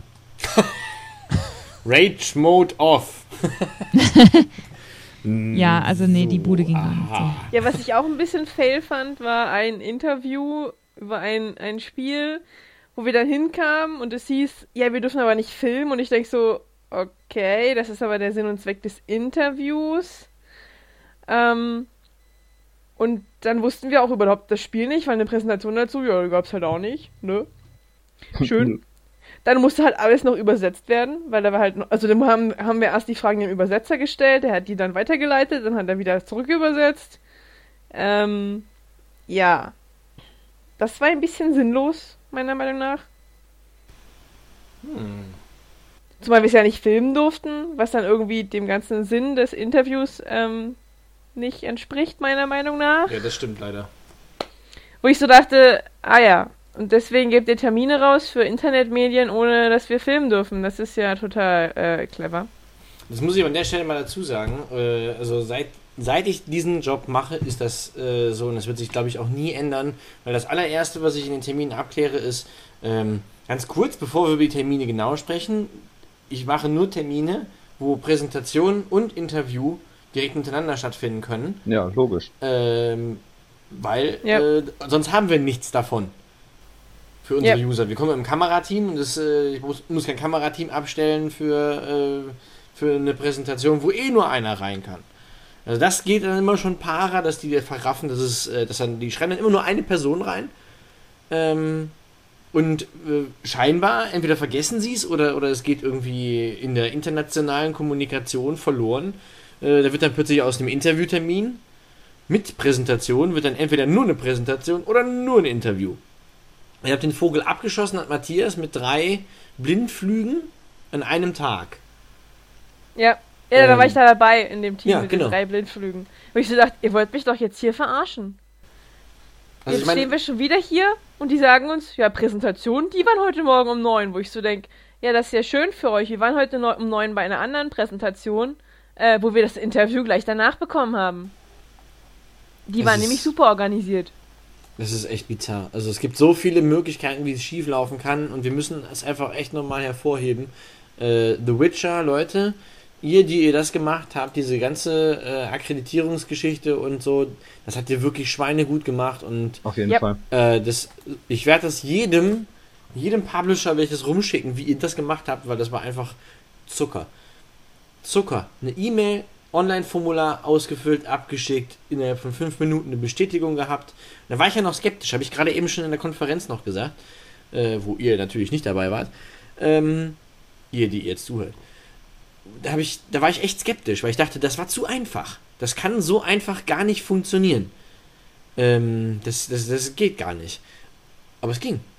Rage Mode off. ja, also nee, die Bude ging gar nicht so. Aha. Ja, was ich auch ein bisschen fail fand, war ein Interview über ein, ein Spiel, wo wir dann hinkamen und es hieß, ja, wir dürfen aber nicht filmen und ich denke so, okay, das ist aber der Sinn und Zweck des Interviews. Ähm, und dann wussten wir auch überhaupt das Spiel nicht, weil eine Präsentation dazu, ja, die gab es halt auch nicht, ne? Schön. Dann musste halt alles noch übersetzt werden, weil da war halt, noch, also dann haben, haben wir erst die Fragen dem Übersetzer gestellt, der hat die dann weitergeleitet, dann hat er wieder zurück übersetzt. Ähm, ja. Das war ein bisschen sinnlos, meiner Meinung nach. Hm. Zumal wir es ja nicht filmen durften, was dann irgendwie dem ganzen Sinn des Interviews ähm, nicht entspricht, meiner Meinung nach. Ja, das stimmt leider. Wo ich so dachte, ah ja, und deswegen gebt ihr Termine raus für Internetmedien, ohne dass wir filmen dürfen. Das ist ja total äh, clever. Das muss ich an der Stelle mal dazu sagen. Äh, also seit, seit ich diesen Job mache, ist das äh, so und das wird sich, glaube ich, auch nie ändern, weil das allererste, was ich in den Terminen abkläre, ist, ähm, ganz kurz, bevor wir über die Termine genau sprechen, ich mache nur Termine, wo Präsentation und Interview direkt miteinander stattfinden können, Ja, logisch. ähm, weil Ja. äh, sonst haben wir nichts davon für unsere Ja. User. Wir kommen im Kamerateam und das, äh, ich muss, muss kein Kamerateam abstellen für, äh, für eine Präsentation, wo eh nur einer rein kann. Also das geht dann immer schon parer, dass die verraffen, dass es, äh, dass dann, die schreiben dann immer nur eine Person rein. Ähm, und äh, scheinbar, entweder vergessen sie es oder, oder es geht irgendwie in der internationalen Kommunikation verloren. Äh, da wird dann plötzlich aus einem Interviewtermin mit Präsentation, wird dann entweder nur eine Präsentation oder nur ein Interview. Ich habe den Vogel abgeschossen, hat Matthias mit drei Blindflügen an einem Tag. Ja, ja, da Ähm, war ich da dabei in dem Team ja, mit genau. den drei Blindflügen. Wo ich so dachte, ihr wollt mich doch jetzt hier verarschen. Also Jetzt ich meine, stehen wir schon wieder hier und die sagen uns, ja, Präsentation, die waren heute Morgen um neun, wo ich so denke, ja, das ist ja schön für euch. Wir waren heute neu- um neun bei einer anderen Präsentation, äh, wo wir das Interview gleich danach bekommen haben. Die Es waren ist- nämlich super organisiert. Das ist echt bizarr. Also es gibt so viele Möglichkeiten, wie es schief laufen kann und wir müssen es einfach echt nochmal hervorheben. Äh, The Witcher, Leute, ihr, die ihr das gemacht habt, diese ganze äh, Akkreditierungsgeschichte und so, das habt ihr wirklich schweinegut gemacht und Auf jeden Yep. Fall. äh, das, ich werde das jedem, jedem Publisher werde ich das rumschicken, wie ihr das gemacht habt, weil das war einfach Zucker. Zucker. Eine E-Mail, Online-Formular ausgefüllt, abgeschickt, innerhalb von fünf Minuten eine Bestätigung gehabt. Da war ich ja noch skeptisch, habe ich gerade eben schon in der Konferenz noch gesagt, äh, wo ihr natürlich nicht dabei wart. Ähm, ihr, die jetzt zuhört. Da, hab ich, da war ich echt skeptisch, weil ich dachte, das war zu einfach. Das kann so einfach gar nicht funktionieren. Ähm, das, das, das geht gar nicht. Aber es ging.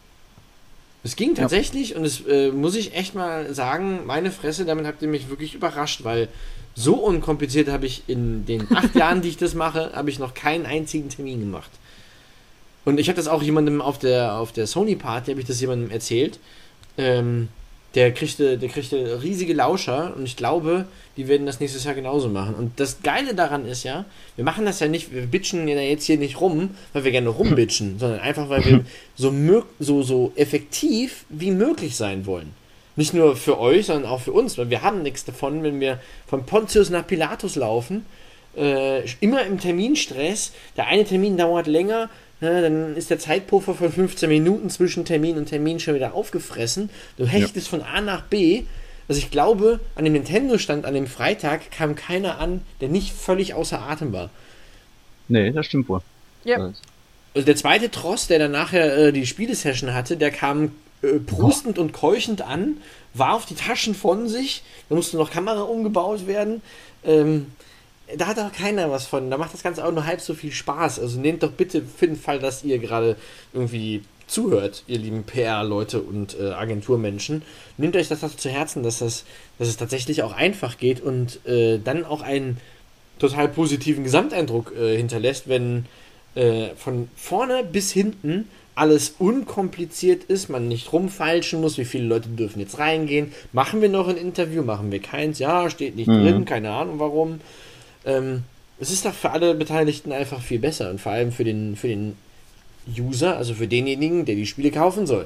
Es ging tatsächlich und es äh, muss ich echt mal sagen, meine Fresse, damit habt ihr mich wirklich überrascht, weil so unkompliziert habe ich in den acht Jahren, die ich das mache, habe ich noch keinen einzigen Termin gemacht. Und ich habe das auch jemandem auf der, auf der Sony-Party, habe ich das jemandem erzählt, ähm, der kriegte, der kriegte riesige Lauscher und ich glaube, die werden das nächstes Jahr genauso machen. Und das Geile daran ist ja, wir machen das ja nicht, wir bitchen ja jetzt hier nicht rum, weil wir gerne rumbitchen, sondern einfach, weil wir so, mög- so, so effektiv wie möglich sein wollen. Nicht nur für euch, sondern auch für uns, weil wir haben nichts davon, wenn wir von Pontius nach Pilatus laufen, äh, immer im Terminstress, der eine Termin dauert länger, na, dann ist der Zeitpuffer von fünfzehn Minuten zwischen Termin und Termin schon wieder aufgefressen. Du hechtest von A nach B. Also ich glaube, an dem Nintendo-Stand an dem Freitag kam keiner an, der nicht völlig außer Atem war. Nee, das stimmt wohl. Ja. Das- Also der zweite Tross, der dann nachher äh, die Spielesession hatte, der kam äh, prustend und keuchend an, warf die Taschen von sich, da musste noch Kamera umgebaut werden. Ähm, da hat auch keiner was von. Da macht das Ganze auch nur halb so viel Spaß. Also nehmt doch bitte für den Fall, dass ihr gerade irgendwie zuhört, ihr lieben P R-Leute und äh, Agenturmenschen, nehmt euch das, das zu Herzen, dass, das, dass es tatsächlich auch einfach geht und äh, dann auch einen total positiven Gesamteindruck äh, hinterlässt, wenn äh, von vorne bis hinten alles unkompliziert ist, man nicht rumfeilschen muss, wie viele Leute dürfen jetzt reingehen, machen wir noch ein Interview, machen wir keins, ja, steht nicht Mhm. drin, keine Ahnung warum. Ähm, es ist doch für alle Beteiligten einfach viel besser und vor allem für den, für den User, also für denjenigen, der die Spiele kaufen soll.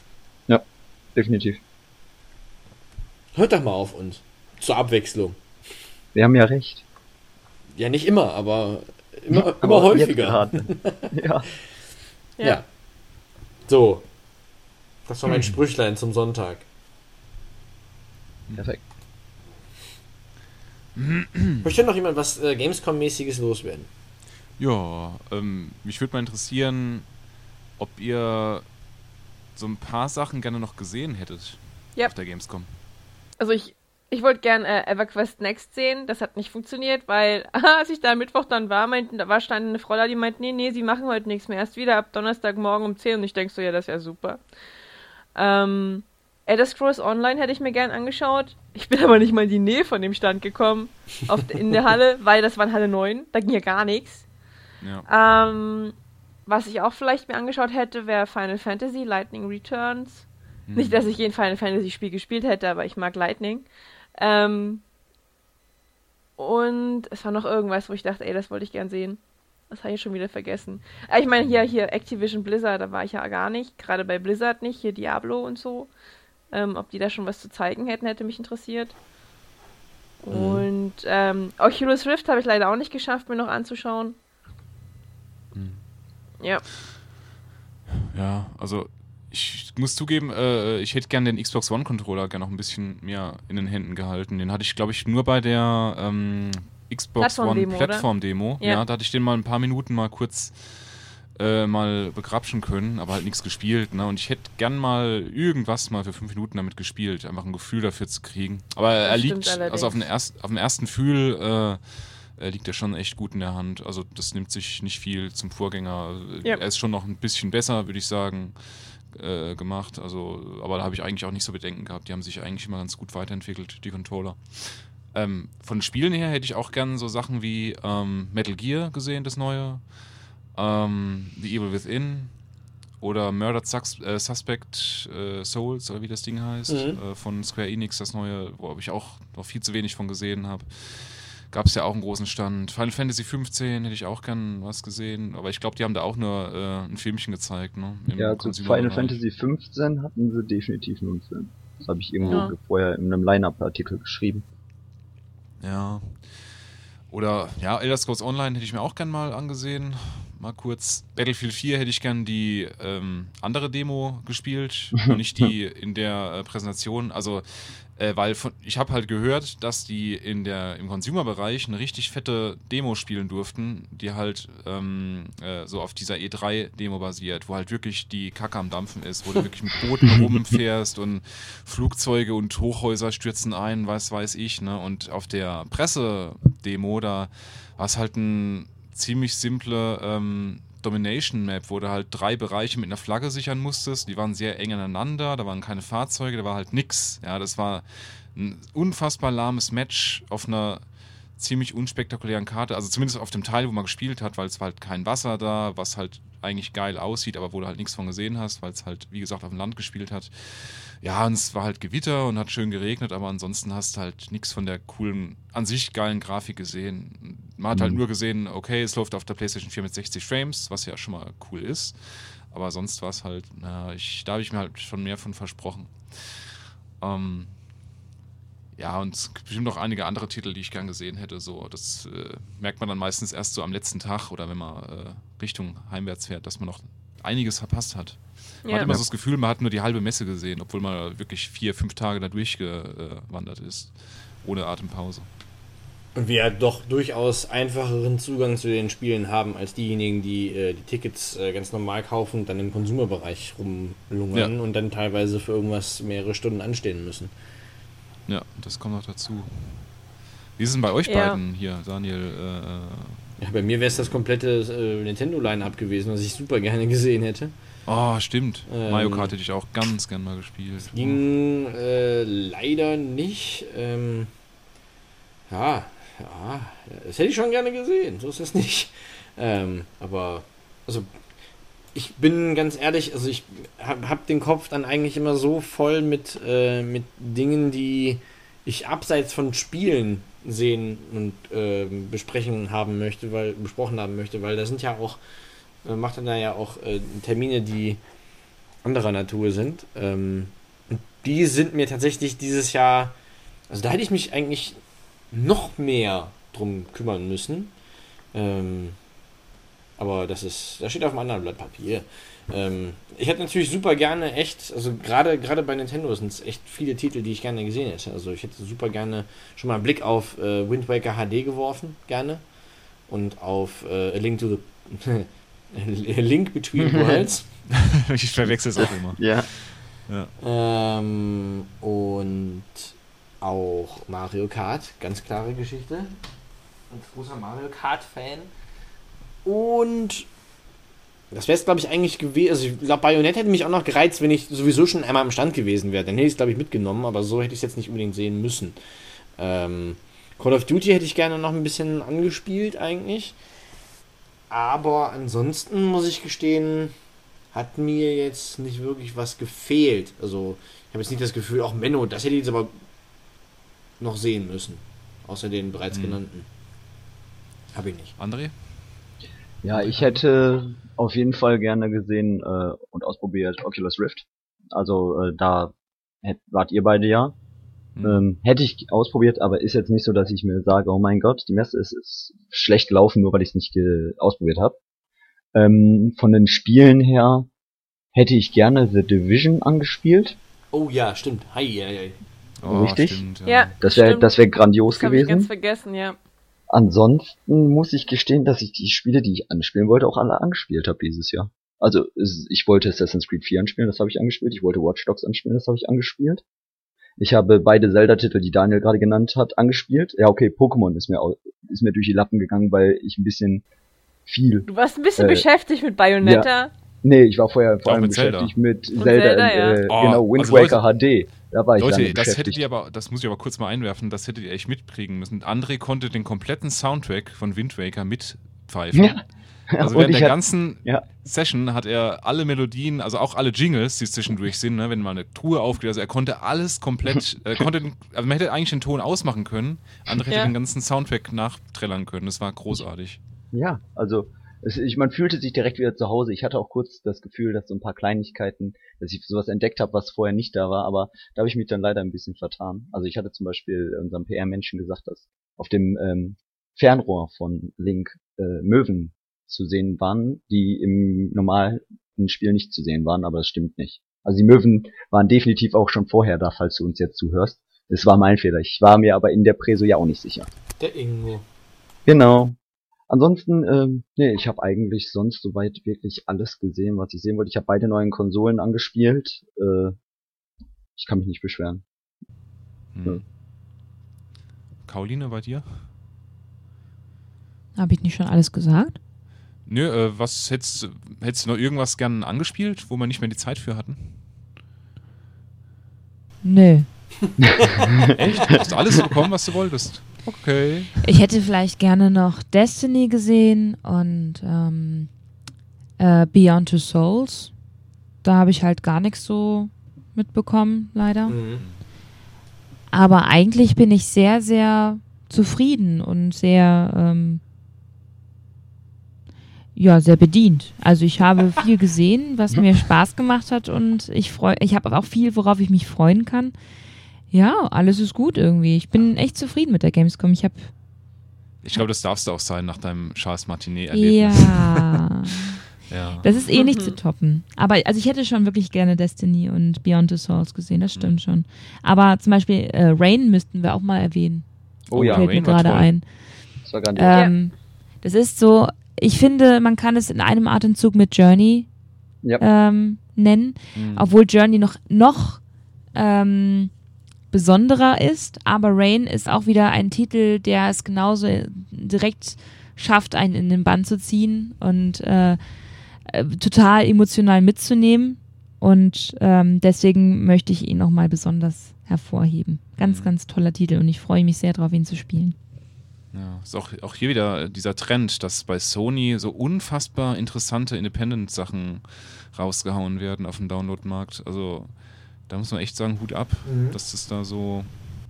Definitiv. Hört doch mal auf uns. Zur Abwechslung. Wir haben ja recht. Ja, nicht immer, aber immer, immer Aber jetzt häufiger. gerade. ja. Ja. Ja. So. Das war mein Sprüchlein zum Sonntag. Perfekt. Möchte noch jemand was äh, Gamescom-mäßiges loswerden? Ja, ähm, mich würde mal interessieren, ob ihr so ein paar Sachen gerne noch gesehen hättet Ja. auf der Gamescom. Also ich, ich wollte gern äh, EverQuest Next sehen, das hat nicht funktioniert, weil als ich da am Mittwoch dann war, meinten, da war stand eine Frau da, die meint, nee, nee, sie machen heute nichts mehr, erst wieder ab Donnerstagmorgen um zehn und ich denk so, ja, das ist ja super. Ähm, Elder Scrolls Online hätte ich mir gern angeschaut. Ich bin aber nicht mal in die Nähe von dem Stand gekommen, auf, in der Halle, weil das war in Halle neun, da ging ja gar nichts. Ja. Ähm, was ich auch vielleicht mir angeschaut hätte, wäre Final Fantasy Lightning Returns. Nicht, dass ich jeden Final Fantasy Spiel gespielt hätte, aber ich mag Lightning. Ähm, und es war noch irgendwas, wo ich dachte, ey, das wollte ich gern sehen. Das habe ich schon wieder vergessen. Aber ich meine, hier, hier Activision Blizzard, da war ich ja gar nicht. Gerade bei Blizzard nicht, hier Diablo und so. Ähm, ob die da schon was zu zeigen hätten, hätte mich interessiert. Mhm. Und ähm, Oculus Rift habe ich leider auch nicht geschafft, mir noch anzuschauen. Mhm. Ja. Ja, also ich muss zugeben, äh, ich hätte gerne den Xbox One Controller gerne noch ein bisschen mehr in den Händen gehalten. Den hatte ich, glaube ich, nur bei der ähm, Xbox One Plattform-Demo, oder? Plattform-Demo. Ja. Ja, da hatte ich den mal ein paar Minuten mal kurz äh, mal begrapschen können, aber halt nichts gespielt. Ne? Und ich hätte gern mal irgendwas mal für fünf Minuten damit gespielt, einfach ein Gefühl dafür zu kriegen. Aber Das er stimmt liegt, allerdings. also auf den, erst, auf den ersten Fühl äh, äh, liegt er schon echt gut in der Hand. Also das nimmt sich nicht viel zum Vorgänger. Ja. Er ist schon noch ein bisschen besser, würde ich sagen, äh, gemacht. Also, aber da habe ich eigentlich auch nicht so Bedenken gehabt. Die haben sich eigentlich immer ganz gut weiterentwickelt, die Controller. Ähm, von Spielen her hätte ich auch gern so Sachen wie ähm, Metal Gear gesehen, das neue. Ähm, The Evil Within oder Murdered Sus äh, Suspect äh, Souls, oder wie das Ding heißt, Mhm. äh, von Square Enix, das neue, wo ich auch noch viel zu wenig von gesehen habe. gab es ja auch einen großen Stand. Final Fantasy fünfzehn hätte ich auch gern was gesehen, aber ich glaube, die haben da auch nur äh, ein Filmchen gezeigt. Ne, im Ja, zu Consumer-Bereich. Final Fantasy fünfzehn hatten sie definitiv nur einen Film. Das habe ich irgendwo Ja. vorher in einem Line-Up-Artikel geschrieben. Ja. Oder, ja, Elder Scrolls Online hätte ich mir auch gern mal angesehen. Mal kurz. Battlefield vier hätte ich gern die ähm, andere Demo gespielt und nicht die in der äh, Präsentation. Also, äh, weil von, ich habe halt gehört, dass die in der im Consumer-Bereich eine richtig fette Demo spielen durften, die halt ähm, äh, so auf dieser E drei Demo basiert, wo halt wirklich die Kacke am Dampfen ist, wo du wirklich mit Booten rumfährst und Flugzeuge und Hochhäuser stürzen ein, was weiß ich, ne? Und auf der Presse-Demo, da war es halt ein ziemlich simple ähm, Domination-Map, wo du halt drei Bereiche mit einer Flagge sichern musstest. Die waren sehr eng aneinander, da waren keine Fahrzeuge, da war halt nix. Ja, das war ein unfassbar lahmes Match auf einer ziemlich unspektakulären Karte, also zumindest auf dem Teil, wo man gespielt hat, weil es war halt kein Wasser da, was halt eigentlich geil aussieht, aber wo du halt nichts von gesehen hast, weil es halt, wie gesagt, auf dem Land gespielt hat. Ja, und es war halt Gewitter und hat schön geregnet, aber ansonsten hast du halt nichts von der coolen, an sich geilen Grafik gesehen. Man hat halt Mhm. nur gesehen, okay, es läuft auf der PlayStation vier mit sechzig Frames, was ja schon mal cool ist, aber sonst war es halt, na, ich, da habe ich mir halt schon mehr von versprochen. Ähm, ja, und es gibt bestimmt noch einige andere Titel, die ich gern gesehen hätte. So, das äh, merkt man dann meistens erst so am letzten Tag oder wenn man äh, Richtung heimwärts fährt, dass man noch einiges verpasst hat. Man Ja. hat immer so das Gefühl, man hat nur die halbe Messe gesehen, obwohl man wirklich vier, fünf Tage da durchgewandert ist. Ohne Atempause. Und wir doch durchaus einfacheren Zugang zu den Spielen haben als diejenigen, die äh, die Tickets äh, ganz normal kaufen und dann im Konsumerbereich rumlungern Ja. und dann teilweise für irgendwas mehrere Stunden anstehen müssen. Ja, das kommt noch dazu. Wie ist es denn bei euch Ja. beiden hier, Daniel? Äh, Ja, bei mir wäre es das komplette äh, Nintendo-Line-Up gewesen, was ich super gerne gesehen hätte. oh, stimmt. Ähm, Mario Kart hätte ich auch ganz gern mal gespielt. Ging äh, leider nicht. Ähm, ja, ja, das hätte ich schon gerne gesehen, so ist das nicht. Ähm, aber, also, ich bin ganz ehrlich, also ich habe hab den Kopf dann eigentlich immer so voll mit, äh, mit Dingen, die ich abseits von Spielen sehen und äh, besprechen haben möchte, weil besprochen haben möchte, weil da sind ja auch, äh, macht dann da ja auch äh, Termine, die anderer Natur sind. Ähm, und die sind mir tatsächlich dieses Jahr, also da hätte ich mich eigentlich noch mehr drum kümmern müssen. Ähm, aber das ist, das steht auf einem anderen Blatt Papier. Ähm, ich hätte natürlich super gerne echt, also gerade gerade bei Nintendo sind es echt viele Titel, die ich gerne gesehen hätte. Also ich hätte super gerne schon mal einen Blick auf äh, Wind Waker H D geworfen, gerne. Und auf äh, A Link to the A Link Between Worlds. ich verwechsel es auch immer. Ja. Ähm, und auch Mario Kart, ganz klare Geschichte. Ein großer Mario Kart-Fan. Und das wäre es, glaube ich, eigentlich gewesen. Also, ich glaube, Bayonetta hätte mich auch noch gereizt, wenn ich sowieso schon einmal am Stand gewesen wäre. Dann hätte ich es, glaube ich, mitgenommen, aber so hätte ich es jetzt nicht unbedingt sehen müssen. Ähm, Call of Duty hätte ich gerne noch ein bisschen angespielt, eigentlich. Aber ansonsten muss ich gestehen, hat mir jetzt nicht wirklich was gefehlt. Also, ich habe jetzt nicht das Gefühl, auch Menno, das hätte ich jetzt aber noch sehen müssen. Außer den bereits Hm. genannten. Habe ich nicht. André? Ja, ich hätte auf jeden Fall gerne gesehen äh, und ausprobiert Oculus Rift. Also äh, da hätt, wart ihr beide ja. Hm. Ähm, hätte ich ausprobiert, aber ist jetzt nicht so, dass ich mir sage, oh mein Gott, die Messe ist, ist schlecht gelaufen, nur weil ich es nicht ge- ausprobiert habe. Ähm, von den Spielen her hätte ich gerne The Division angespielt. Oh ja, stimmt. Hi, hi, hi. Oh, Richtig? Stimmt, ja. Ja, Das wäre stimmt. das wäre grandios Das habe ich ganz gewesen. vergessen, ja. Ansonsten muss ich gestehen, dass ich die Spiele, die ich anspielen wollte, auch alle angespielt habe dieses Jahr. Also es- ich wollte Assassin's Creed vier anspielen, das habe ich angespielt. Ich wollte Watch Dogs anspielen, das habe ich angespielt. Ich habe beide Zelda-Titel, die Daniel gerade genannt hat, angespielt. Ja, okay, Pokémon ist mir au- ist mir durch die Lappen gegangen, weil ich ein bisschen viel. Du warst ein bisschen Äh, beschäftigt mit Bayonetta. Nee, ich war vorher vor Auch allem mit Zelda. beschäftigt mit Und Zelda, Zelda, ja. äh, Oh, genau, Wind also Waker H D. Da war ich Leute, lange das hättet beschäftigt. ihr aber, das muss ich aber kurz mal einwerfen, das hättet ihr echt mitkriegen müssen. André konnte den kompletten Soundtrack von Wind Waker mitpfeifen. Ja. Also Und während ich der hab- ganzen ja. Session hat er alle Melodien, also auch alle Jingles, die es zwischendurch sind, ne, wenn mal eine Truhe aufgeht, also er konnte alles komplett, äh, konnte den, also man hätte eigentlich den Ton ausmachen können, andere hätte Ja. den ganzen Soundtrack nachträllern können, das war großartig. Ja, also es, ich, man fühlte sich direkt wieder zu Hause. Ich hatte auch kurz das Gefühl, dass so ein paar Kleinigkeiten, dass ich sowas entdeckt habe, was vorher nicht da war, aber da habe ich mich dann leider ein bisschen vertan. Also ich hatte zum Beispiel unserem P R-Menschen gesagt, dass auf dem ähm, Fernrohr von Link äh, Möwen zu sehen waren, die im normalen Spiel nicht zu sehen waren, aber das stimmt nicht. Also die Möwen waren definitiv auch schon vorher da, falls du uns jetzt zuhörst. Das war mein Fehler. Ich war mir aber in der Preso ja auch nicht sicher. Der Ingo. Genau. Ansonsten, ähm, nee, ich habe eigentlich sonst soweit wirklich alles gesehen, was ich sehen wollte. Ich habe beide neuen Konsolen angespielt. Äh, ich kann mich nicht beschweren. Hm. Ja. Kauline, bei dir? Habe ich nicht schon alles gesagt? Nö, äh, was hättest, hättest du noch irgendwas gern angespielt, wo wir nicht mehr die Zeit für hatten? Nö. Echt? Hast du alles bekommen, was du wolltest? Okay. Ich hätte vielleicht gerne noch Destiny gesehen und ähm, äh, Beyond Two Souls. Da habe ich halt gar nichts so mitbekommen, leider. Mhm. Aber eigentlich bin ich sehr, sehr zufrieden und sehr, ähm, ja, sehr bedient. Also ich habe viel gesehen, was mir Spaß gemacht hat und ich freue, ich habe auch viel, worauf ich mich freuen kann. Ja, alles ist gut irgendwie. Ich bin echt zufrieden mit der Gamescom. Ich habe Ich glaube, das darfst du auch sein nach deinem Charles Martinet-Erlebnis. ja, Ja. das ist eh nicht Mhm. zu toppen. Aber also ich hätte schon wirklich gerne Destiny und Beyond the Souls gesehen. Das stimmt schon. Aber zum Beispiel äh, Rain müssten wir auch mal erwähnen. Oh ja, Fällt mir Rain war gerade toll. ein. das war grandios. Ähm, Das ist so, ich finde, man kann es in einem Atemzug mit Journey Ja. ähm, nennen, Mhm. obwohl Journey noch, noch ähm, besonderer ist, aber Rain ist auch wieder ein Titel, der es genauso direkt schafft, einen in den Bann zu ziehen und äh, äh, total emotional mitzunehmen und ähm, deswegen möchte ich ihn nochmal besonders hervorheben. Ganz, Mhm. ganz toller Titel und ich freue mich sehr darauf, ihn zu spielen. Ja, ist auch, auch hier wieder dieser Trend, dass bei Sony so unfassbar interessante Independent-Sachen rausgehauen werden auf dem Download-Markt. Also da muss man echt sagen, Hut ab, Mhm. dass das da so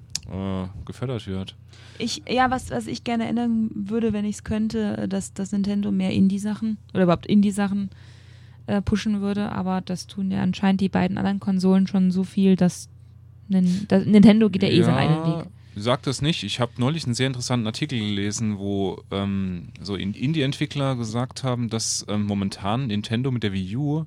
äh, gefördert wird. Ich, ja, was, was ich gerne ändern würde, wenn ich es könnte, dass, dass Nintendo mehr Indie-Sachen oder überhaupt Indie-Sachen äh, pushen würde, aber das tun ja anscheinend die beiden anderen Konsolen schon so viel, dass, Nin, dass Nintendo geht ja eh seinen eigenen Weg. Sag das nicht. Ich habe neulich einen sehr interessanten Artikel gelesen, wo ähm, so in- Indie-Entwickler gesagt haben, dass ähm, momentan Nintendo mit der Wii U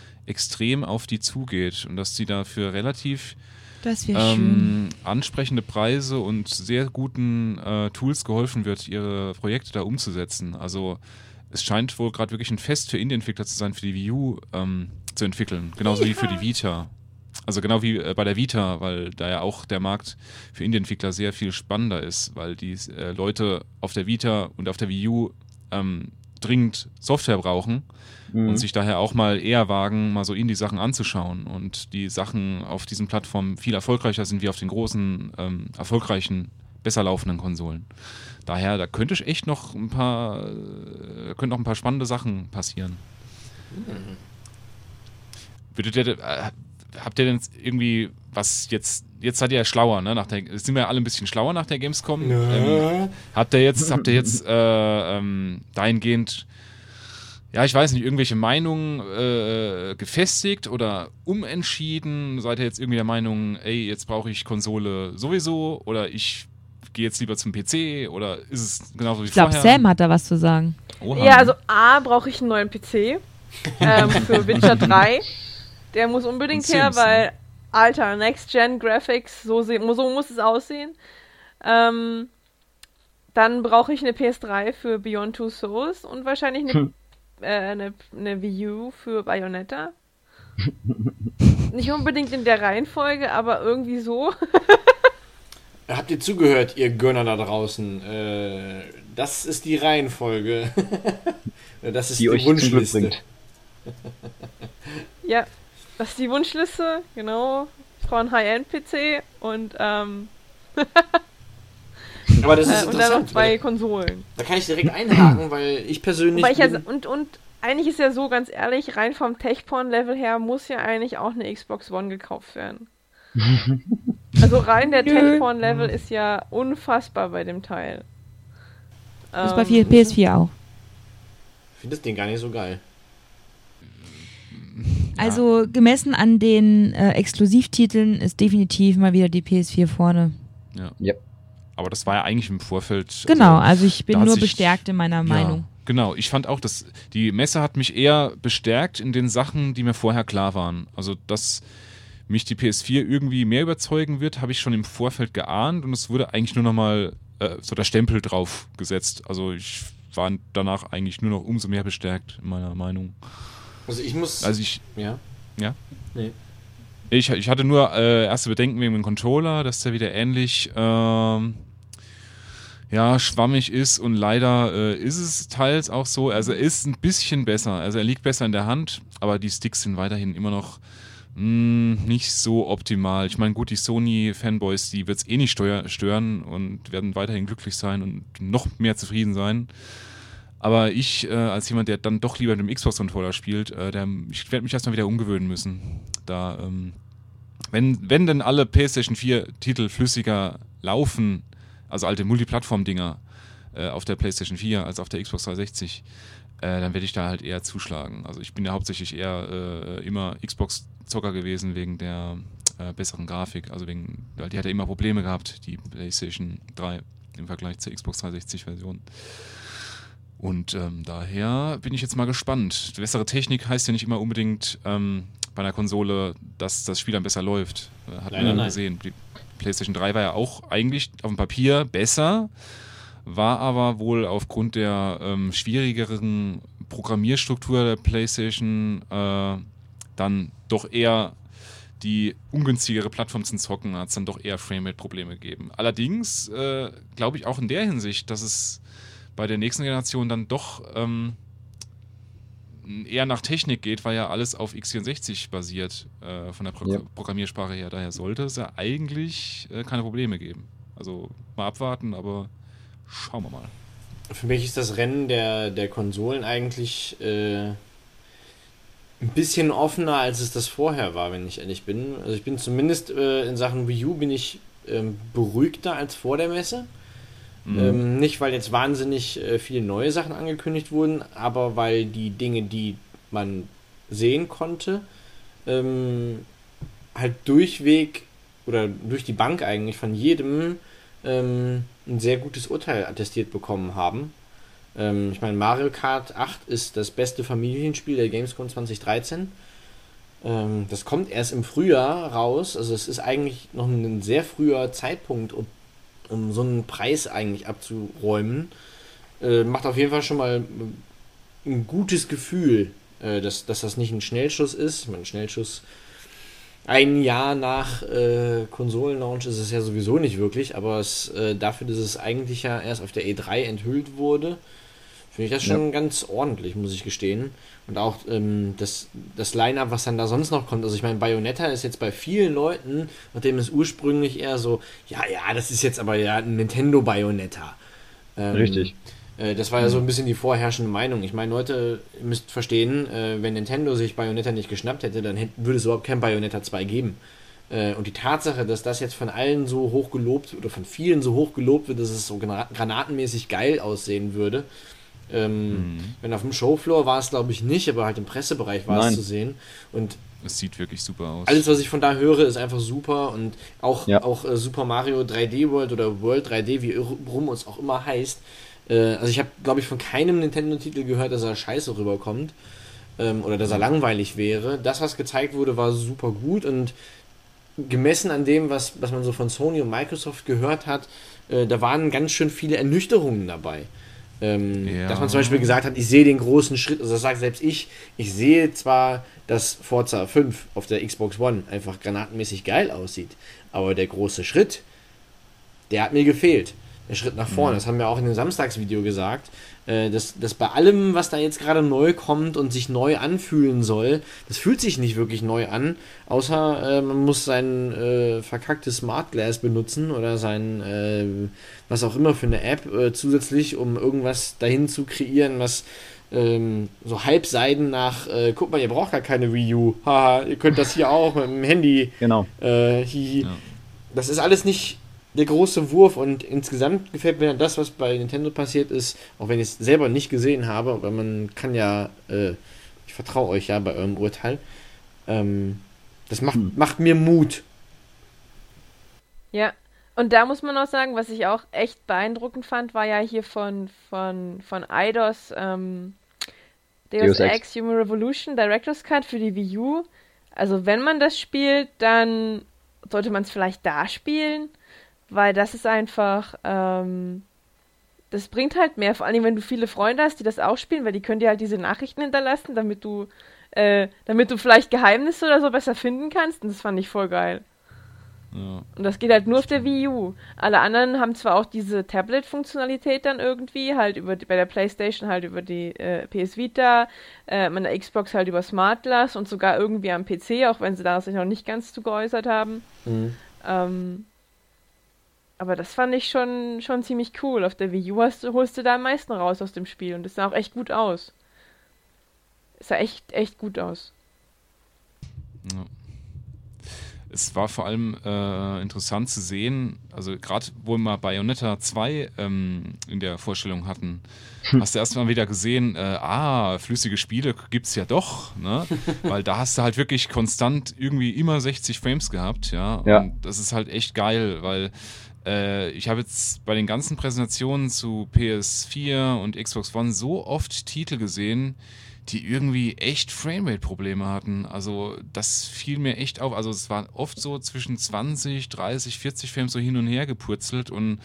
extrem auf die zugeht und dass sie dafür relativ Das wäre schön. ähm, ansprechende Preise und sehr guten äh, Tools geholfen wird, ihre Projekte da umzusetzen. Also es scheint wohl gerade wirklich ein Fest für Indie-Entwickler zu sein, für die Wii U ähm, zu entwickeln. Genauso wie für die Vita. Also genau wie äh, bei der Vita, weil da ja auch der Markt für Indie-Entwickler sehr viel spannender ist, weil die äh, Leute auf der Vita und auf der Wii U ähm, dringend Software brauchen Mhm. und sich daher auch mal eher wagen, mal so Indie-Sachen anzuschauen und die Sachen auf diesen Plattformen viel erfolgreicher sind wie auf den großen, ähm, erfolgreichen, besser laufenden Konsolen. Daher, da könnte ich echt noch ein paar, äh, könnten noch ein paar spannende Sachen passieren. Würdet ihr, äh, habt ihr denn irgendwie was jetzt, jetzt seid ihr ja schlauer, ne? Nach der, jetzt sind wir ja alle ein bisschen schlauer nach der Gamescom. Ähm, Ja. habt ihr jetzt, habt ihr jetzt äh, ähm, dahingehend, ja, ich weiß nicht, irgendwelche Meinungen äh, gefestigt oder umentschieden? Seid ihr jetzt irgendwie der Meinung, ey, jetzt brauche ich Konsole sowieso oder ich gehe jetzt lieber zum P C oder ist es genauso wie Ich glaube, vorher? Sam hat da was zu sagen. Oha. Ja, also A, brauche ich einen neuen P C ähm, für Witcher drei. Der muss unbedingt Und her, Sims, ne? weil, alter, Next-Gen-Graphics, so, se- so muss es aussehen. Ähm, dann brauche ich eine P S drei für Beyond Two Souls und wahrscheinlich eine, Hm. äh, eine, eine Wii U für Bayonetta. Nicht unbedingt in der Reihenfolge, aber irgendwie so. Habt ihr zugehört, ihr Gönner da draußen? Äh, das ist die Reihenfolge. Das ist Die die, euch zum Glück Wunschliste. bringt. Ja, das ist die Wunschliste, genau. Ich brauche einen High-End-P C und ähm, Aber das ist Äh, und dann noch interessant. zwei weil Konsolen. Da kann ich direkt einhaken, weil ich persönlich. Wobei ich ja, bin- und, und eigentlich ist ja so, ganz ehrlich, rein vom Tech-Porn-Level her muss ja eigentlich auch eine Xbox One gekauft werden. Also rein der Nö. Tech-Porn-Level ist ja unfassbar bei dem Teil. Das ist bei Ähm, P S vier auch. Ich finde das Ding gar nicht so geil. Also gemessen an den äh, Exklusivtiteln ist definitiv mal wieder die P S vier vorne. Ja. Yep. Aber das war ja eigentlich im Vorfeld. Genau, also, also ich da bin hat nur sich- bestärkt in meiner Meinung. Ja, genau. Ich fand auch, dass die Messe hat mich eher bestärkt in den Sachen, die mir vorher klar waren. Also, dass mich die P S vier irgendwie mehr überzeugen wird, habe ich schon im Vorfeld geahnt und es wurde eigentlich nur nochmal äh, so der Stempel drauf gesetzt. Also ich war danach eigentlich nur noch umso mehr bestärkt in meiner Meinung. Also ich muss. Also ich, ja. ja? Nee. Ich, ich hatte nur äh, erste Bedenken wegen dem Controller, dass der wieder ähnlich ähm, ja, schwammig ist und leider äh, ist es teils auch so. Also er ist ein bisschen besser, also er liegt besser in der Hand, aber die Sticks sind weiterhin immer noch mh, nicht so optimal. Ich meine, gut, die Sony-Fanboys, die wird es eh nicht steuer- stören und werden weiterhin glücklich sein und noch mehr zufrieden sein. Aber ich, äh, als jemand, der dann doch lieber mit dem Xbox-Controller spielt, äh, der, ich werde mich erstmal wieder umgewöhnen müssen. Da, ähm, wenn, wenn denn alle PlayStation vier Titel flüssiger laufen, also alte Multiplattform-Dinger äh, auf der PlayStation vier als auf der Xbox dreihundertsechzig, äh, dann werde ich da halt eher zuschlagen. Also ich bin ja hauptsächlich eher äh, immer Xbox-Zocker gewesen wegen der äh, besseren Grafik. Also wegen, weil die hat ja immer Probleme gehabt, die PlayStation drei im Vergleich zur Xbox dreihundertsechzig-Version. Und ähm, daher bin ich jetzt mal gespannt. Bessere Technik heißt ja nicht immer unbedingt ähm, bei einer Konsole, dass das Spiel dann besser läuft. Äh, hat Leider man ja nein. gesehen. Die PlayStation drei war ja auch eigentlich auf dem Papier besser, war aber wohl aufgrund der ähm, schwierigeren Programmierstruktur der PlayStation äh, dann doch eher die ungünstigere Plattform zum Zocken, hat es dann doch eher Framerate-Probleme gegeben. Allerdings äh, glaube ich auch in der Hinsicht, dass es bei der nächsten Generation dann doch ähm, eher nach Technik geht, weil ja alles auf x vierundsechzig basiert äh, von der Pro- Ja. Programmiersprache her. Daher sollte es ja eigentlich äh, keine Probleme geben. Also mal abwarten, aber schauen wir mal. Für mich ist das Rennen der, der Konsolen eigentlich äh, ein bisschen offener, als es das vorher war, wenn ich ehrlich bin. Also ich bin zumindest äh, in Sachen Wii U bin ich ähm, beruhigter als vor der Messe. Mhm. Ähm, nicht, weil jetzt wahnsinnig äh, viele neue Sachen angekündigt wurden, aber weil die Dinge, die man sehen konnte, ähm, halt durchweg oder durch die Bank eigentlich von jedem ähm, ein sehr gutes Urteil attestiert bekommen haben. Ähm, ich meine, Mario Kart acht ist das beste Familienspiel der Gamescom zwanzig dreizehn. Ähm, das kommt erst im Frühjahr raus, also es ist eigentlich noch ein sehr früher Zeitpunkt, um um so einen Preis eigentlich abzuräumen, äh, macht auf jeden Fall schon mal ein gutes Gefühl, äh, dass, dass das nicht ein Schnellschuss ist. Ich meine, ein Schnellschuss ein Jahr nach äh, Konsolenlaunch ist es ja sowieso nicht wirklich, aber es, äh, dafür, dass es eigentlich ja erst auf der E drei enthüllt wurde, finde ich das schon Ja. ganz ordentlich, muss ich gestehen. Und auch ähm, das, das Line-Up, was dann da sonst noch kommt. Also ich meine, Bayonetta ist jetzt bei vielen Leuten, nachdem es ursprünglich eher so, ja, ja, das ist jetzt aber ja ein Nintendo Bayonetta. Ähm, Richtig. Äh, das war ja so ein bisschen die vorherrschende Meinung. Ich meine, Leute, ihr müsst verstehen, äh, wenn Nintendo sich Bayonetta nicht geschnappt hätte, dann hätte, würde es überhaupt kein Bayonetta zwei geben. Äh, und die Tatsache, dass das jetzt von allen so hoch gelobt oder von vielen so hoch gelobt wird, dass es so gra- granatenmäßig geil aussehen würde. Ähm, Mhm. Wenn auf dem Showfloor war es, glaube ich, nicht, aber halt im Pressebereich war Nein. es zu sehen. Und Es sieht wirklich super aus. alles, was ich von da höre, ist einfach super. Und auch, Ja. auch äh, Super Mario drei D World oder World drei D, wie rum es auch immer heißt. Äh, also ich habe, glaube ich, von keinem Nintendo-Titel gehört, dass er scheiße rüberkommt. Ähm, oder dass er langweilig wäre. Das, was gezeigt wurde, war super gut. Und gemessen an dem, was, was man so von Sony und Microsoft gehört hat, äh, da waren ganz schön viele Ernüchterungen dabei. Ähm, Ja. Dass man zum Beispiel gesagt hat, ich sehe den großen Schritt, also das sagt selbst ich, ich sehe zwar, dass Forza fünf auf der Xbox One einfach granatenmäßig geil aussieht, aber der große Schritt, der hat mir gefehlt. der Schritt nach vorne. Mhm. Das haben wir auch in dem Samstagsvideo gesagt, äh, dass, dass bei allem, was da jetzt gerade neu kommt und sich neu anfühlen soll, das fühlt sich nicht wirklich neu an, außer äh, man muss sein äh, verkacktes Smart Glass benutzen oder sein, äh, was auch immer für eine App äh, zusätzlich, um irgendwas dahin zu kreieren, was ähm, so halbseiden nach, äh, guck mal, ihr braucht gar keine Wii U, haha, ihr könnt das hier auch mit dem Handy. Genau. Äh, hihi. Ja. Das ist alles nicht der große Wurf und insgesamt gefällt mir das, was bei Nintendo passiert ist, auch wenn ich es selber nicht gesehen habe, aber man kann ja, äh, ich vertraue euch ja bei eurem Urteil, ähm, das macht, hm. macht mir Mut. Ja, und da muss man auch sagen, was ich auch echt beeindruckend fand, war ja hier von, von, von Eidos ähm, Deus, Deus Ex. Ex Human Revolution Director's Cut für die Wii U. Also wenn man das spielt, dann sollte man es vielleicht da spielen, weil das ist einfach, ähm, das bringt halt mehr, vor allem wenn du viele Freunde hast, die das auch spielen, weil die können dir halt diese Nachrichten hinterlassen, damit du, äh, damit du vielleicht Geheimnisse oder so besser finden kannst, und das fand ich voll geil. Ja. Und das geht halt nur auf der Wii U. Alle anderen haben zwar auch diese Tablet-Funktionalität dann irgendwie, halt über die, bei der PlayStation halt über die äh, P S Vita, äh, mit der Xbox halt über Smart Glass und sogar irgendwie am P C, auch wenn sie da sich noch nicht ganz zu geäußert haben. Mhm. Ähm, aber das fand ich schon, schon ziemlich cool. Auf der Wii U hast, holst du da am meisten raus aus dem Spiel und das sah auch echt gut aus. Es sah echt, echt gut aus. Ja. Es war vor allem äh, interessant zu sehen, also gerade wo wir Bayonetta zwei ähm, in der Vorstellung hatten, hm. hast du erstmal wieder gesehen, äh, ah, flüssige Spiele gibt's ja doch, ne? Weil da hast du halt wirklich konstant irgendwie immer sechzig Frames gehabt, ja, ja. Und das ist halt echt geil, weil äh, ich habe jetzt bei den ganzen Präsentationen zu P S vier und Xbox One so oft Titel gesehen, die irgendwie echt Framerate-Probleme hatten. Also das fiel mir echt auf. Also es war oft so zwischen zwanzig, dreißig, vierzig Frames so hin und her gepurzelt und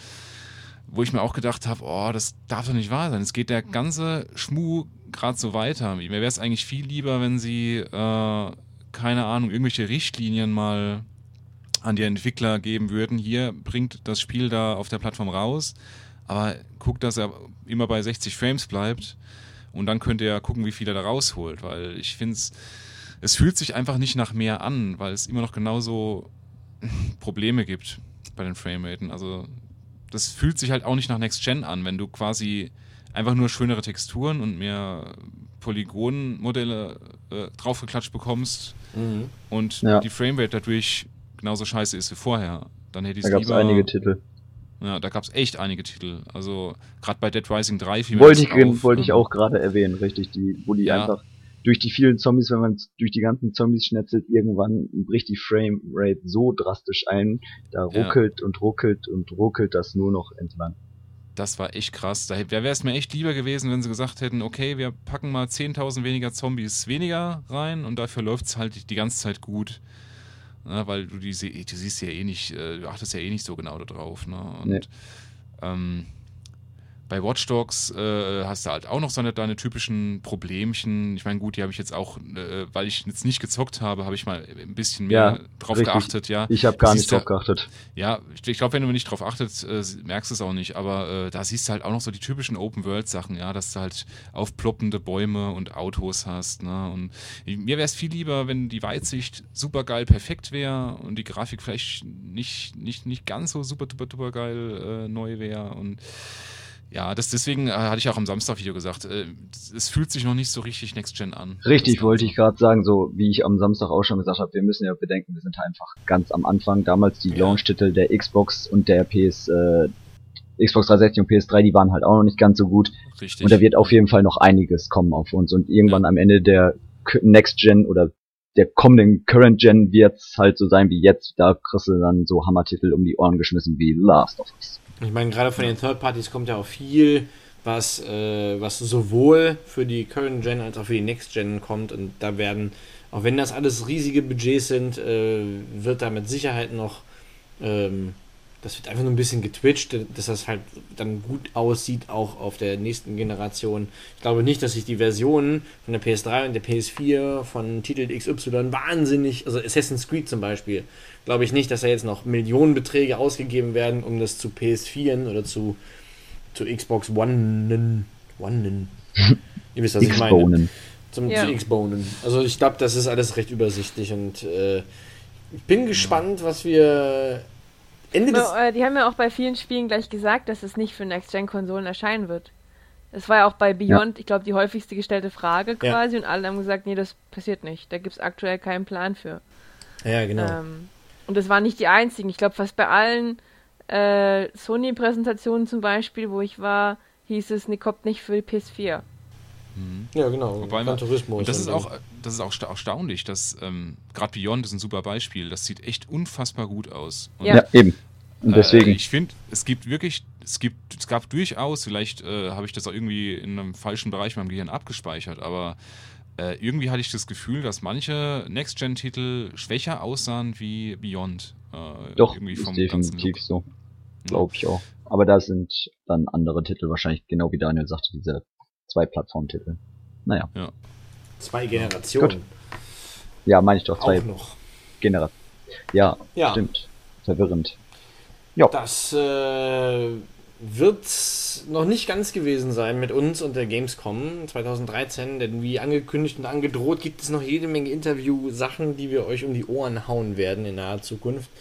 wo ich mir auch gedacht habe, oh, das darf doch nicht wahr sein. Es geht der ganze Schmuh gerade so weiter. Mir wäre es eigentlich viel lieber, wenn sie, äh, keine Ahnung, irgendwelche Richtlinien mal an die Entwickler geben würden. Hier, bringt das Spiel da auf der Plattform raus, aber guckt, dass er immer bei sechzig Frames bleibt. Und dann könnt ihr ja gucken, wie viel er da rausholt, weil ich finde es, es fühlt sich einfach nicht nach mehr an, weil es immer noch genauso Probleme gibt bei den Frameraten. Also das fühlt sich halt auch nicht nach Next Gen an, wenn du quasi einfach nur schönere Texturen und mehr Polygonmodelle äh, draufgeklatscht bekommst mhm. und ja. die Framerate dadurch genauso scheiße ist wie vorher. Dann hätte ich es lieber... Da gab es einige Titel. Ja, da gab es echt einige Titel. Also gerade bei Dead Rising drei fiel mir wollte das ich, auf. Wollte ich auch gerade erwähnen, richtig, die, wo die ja. einfach durch die vielen Zombies, wenn man durch die ganzen Zombies schnetzelt, irgendwann bricht die Framerate so drastisch ein, da ruckelt ja. und ruckelt und ruckelt das nur noch entlang. Das war echt krass. Da wäre es mir echt lieber gewesen, wenn sie gesagt hätten, okay, wir packen mal zehntausend weniger Zombies weniger rein und dafür läuft es halt die ganze Zeit gut. Ja, weil du die du siehst ja eh nicht, du achtest ja eh nicht so genau da drauf. Ne? Und nee. ähm, bei Watch Dogs äh, hast du halt auch noch so eine, deine typischen Problemchen. Ich meine, gut, die habe ich jetzt auch, äh, weil ich jetzt nicht gezockt habe, habe ich mal ein bisschen mehr ja, drauf richtig. geachtet. Ja, ich habe gar nicht drauf geachtet. Ja, ich, ich glaube, wenn du nicht drauf achtet, äh, merkst du es auch nicht. Aber äh, da siehst du halt auch noch so die typischen Open-World-Sachen, ja, dass du halt aufploppende Bäume und Autos hast. Ne? Und mir wäre es viel lieber, wenn die Weitsicht super geil perfekt wäre und die Grafik vielleicht nicht, nicht, nicht ganz so super, super, super geil äh, neu wäre. Und ja, das, deswegen äh, hatte ich auch am Samstag-Video gesagt, äh, es fühlt sich noch nicht so richtig Next-Gen an. Richtig, wollte ich gerade sagen, so wie ich am Samstag auch schon gesagt habe, wir müssen ja bedenken, wir sind einfach ganz am Anfang. Damals die ja. Launch-Titel der Xbox und der P S, äh, Xbox dreihundertsechzig und P S drei, die waren halt auch noch nicht ganz so gut. Richtig. Und da wird auf jeden Fall noch einiges kommen auf uns. Und irgendwann ja. am Ende der Next-Gen oder der kommenden Current-Gen wird's halt so sein wie jetzt. Da kriegst du dann so Hammertitel um die Ohren geschmissen wie Last of Us. Ich meine, gerade von den Third-Parties kommt ja auch viel, was, äh, was sowohl für die Current-Gen als auch für die Next-Gen kommt. Und da werden, auch wenn das alles riesige Budgets sind, äh, wird da mit Sicherheit noch ähm, das wird einfach nur ein bisschen getwitcht, dass das halt dann gut aussieht, auch auf der nächsten Generation. Ich glaube nicht, dass sich die Versionen von der P S drei und der P S vier von Titel X Y wahnsinnig, also Assassin's Creed zum Beispiel, glaube ich nicht, dass da jetzt noch Millionenbeträge ausgegeben werden, um das zu P S vier oder zu, zu Xbox One, One, ihr wisst, was ich meine. Zum Ja. zu X-Bonen. Also ich glaube, das ist alles recht übersichtlich und äh, ich bin gespannt, was wir Ende des... Ja, äh, die haben ja auch bei vielen Spielen gleich gesagt, dass es nicht für Next-Gen-Konsolen erscheinen wird. Das war ja auch bei Beyond, ich glaube, die häufigste gestellte Frage Ja. quasi und alle haben gesagt, nee, das passiert nicht. Da gibt es aktuell keinen Plan für. Ja, genau. Ähm, und das waren nicht die einzigen. Ich glaube, fast bei allen äh, Sony-Präsentationen zum Beispiel, wo ich war, hieß es, nee, kommt nicht für die P S vier. Ja, genau. Wobei Gran man, Turismo und das ist so ein auch, das ist auch sta- erstaunlich, dass ähm, gerade Beyond ist ein super Beispiel. Das sieht echt unfassbar gut aus. Und, Ja. Ja, eben. Und deswegen. Äh, ich finde, es gibt wirklich, es gibt, es gab durchaus, vielleicht äh, habe ich das auch irgendwie in einem falschen Bereich in meinem Gehirn abgespeichert, aber äh, irgendwie hatte ich das Gefühl, dass manche Next-Gen-Titel schwächer aussahen wie Beyond. Äh, Doch, irgendwie ist vom ganzen definitiv Look. so. Glaube ich auch. Aber da sind dann andere Titel wahrscheinlich, genau wie Daniel sagte, diese zwei Plattformtitel. Naja. Zwei Generationen. Gut. Ja, meine ich doch, zwei Auch noch. Generationen. Ja, Ja. stimmt. Verwirrend. Das äh, wird noch nicht ganz gewesen sein mit uns und der Gamescom zwanzig dreizehn, denn wie angekündigt und angedroht gibt es noch jede Menge Interview-Sachen, die wir euch um die Ohren hauen werden in naher Zukunft.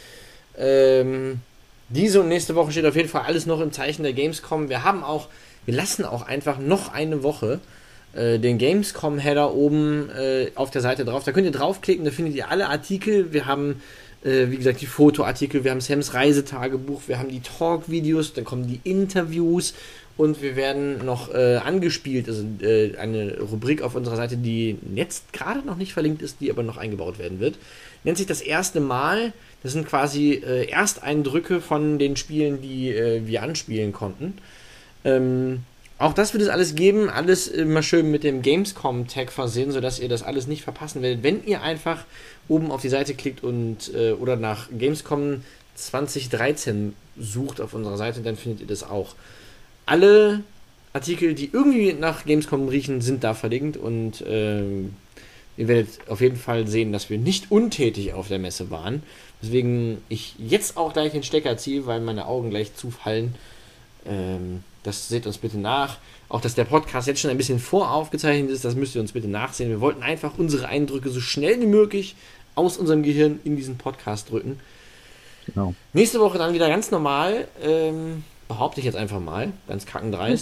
Ähm, diese und nächste Woche steht auf jeden Fall alles noch im Zeichen der Gamescom. Wir haben auch, wir lassen auch einfach noch eine Woche äh, den Gamescom-Header oben äh, auf der Seite drauf. Da könnt ihr draufklicken, da findet ihr alle Artikel. Wir haben Äh, wie gesagt, die Fotoartikel, wir haben Sams Reisetagebuch, wir haben die Talk-Videos, dann kommen die Interviews und wir werden noch äh, angespielt, also äh, eine Rubrik auf unserer Seite, die jetzt gerade noch nicht verlinkt ist, die aber noch eingebaut werden wird. Nennt sich das erste Mal, das sind quasi äh, Ersteindrücke von den Spielen, die äh, wir anspielen konnten. Ähm, auch das wird es alles geben, alles immer schön mit dem Gamescom-Tag versehen, sodass ihr das alles nicht verpassen werdet, wenn ihr einfach oben auf die Seite klickt und äh, oder nach Gamescom zwanzig dreizehn sucht auf unserer Seite, dann findet ihr das auch. Alle Artikel, die irgendwie nach Gamescom riechen, sind da verlinkt und ähm, ihr werdet auf jeden Fall sehen, dass wir nicht untätig auf der Messe waren. Deswegen ich jetzt auch gleich den Stecker ziehe, weil meine Augen gleich zufallen. Ähm, das seht uns bitte nach. Auch, dass der Podcast jetzt schon ein bisschen voraufgezeichnet ist, das müsst ihr uns bitte nachsehen. Wir wollten einfach unsere Eindrücke so schnell wie möglich aus unserem Gehirn in diesen Podcast drücken. Genau. Nächste Woche dann wieder ganz normal. Ähm, behaupte ich jetzt einfach mal. Ganz kackendreist.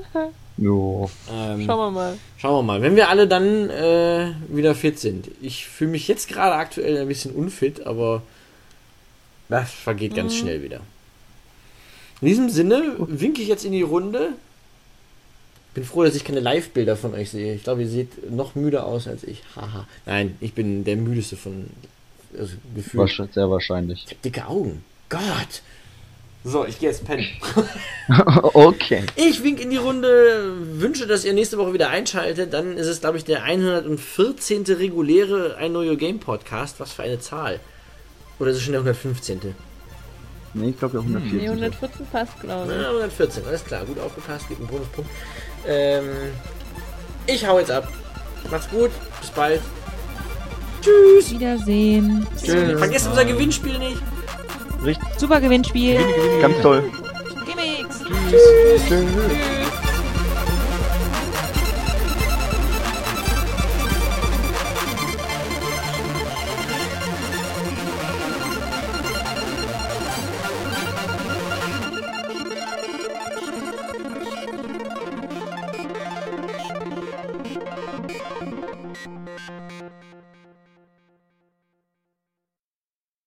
Jo. ähm, Schauen wir mal. Schauen wir mal. Wenn wir alle dann äh, wieder fit sind. Ich fühle mich jetzt gerade aktuell ein bisschen unfit, aber das vergeht ganz Mhm. schnell wieder. In diesem Sinne winke ich jetzt in die Runde. Bin froh, dass ich keine Live-Bilder von euch sehe. Ich glaube, ihr seht noch müder aus als ich. Haha. Nein, ich bin der müdeste von also, Gefühl. Wahrscheinlich, sehr wahrscheinlich. Ich habe dicke Augen. Gott. So, ich gehe jetzt pennen. Okay. Ich wink in die Runde, wünsche, dass ihr nächste Woche wieder einschaltet. Dann ist es, glaube ich, der hundertvierzehnte reguläre I Know Your Game Podcast. Was für eine Zahl. Oder ist es schon der hundertfünfzehnte? Nee, ich glaube, der hundertvierzehn. Nee, hundertvierzehn passt, glaube ich. Ja, hundertvierzehn, alles klar. Gut aufgepasst, gibt einen Bonuspunkt. Ähm, ich hau jetzt ab. Macht's gut, bis bald. Tschüss. Wiedersehen. Tschüss. Vergesst unser Gewinnspiel nicht. Richtig, Super Gewinnspiel. ganz toll. Gimmicks. Tschüss.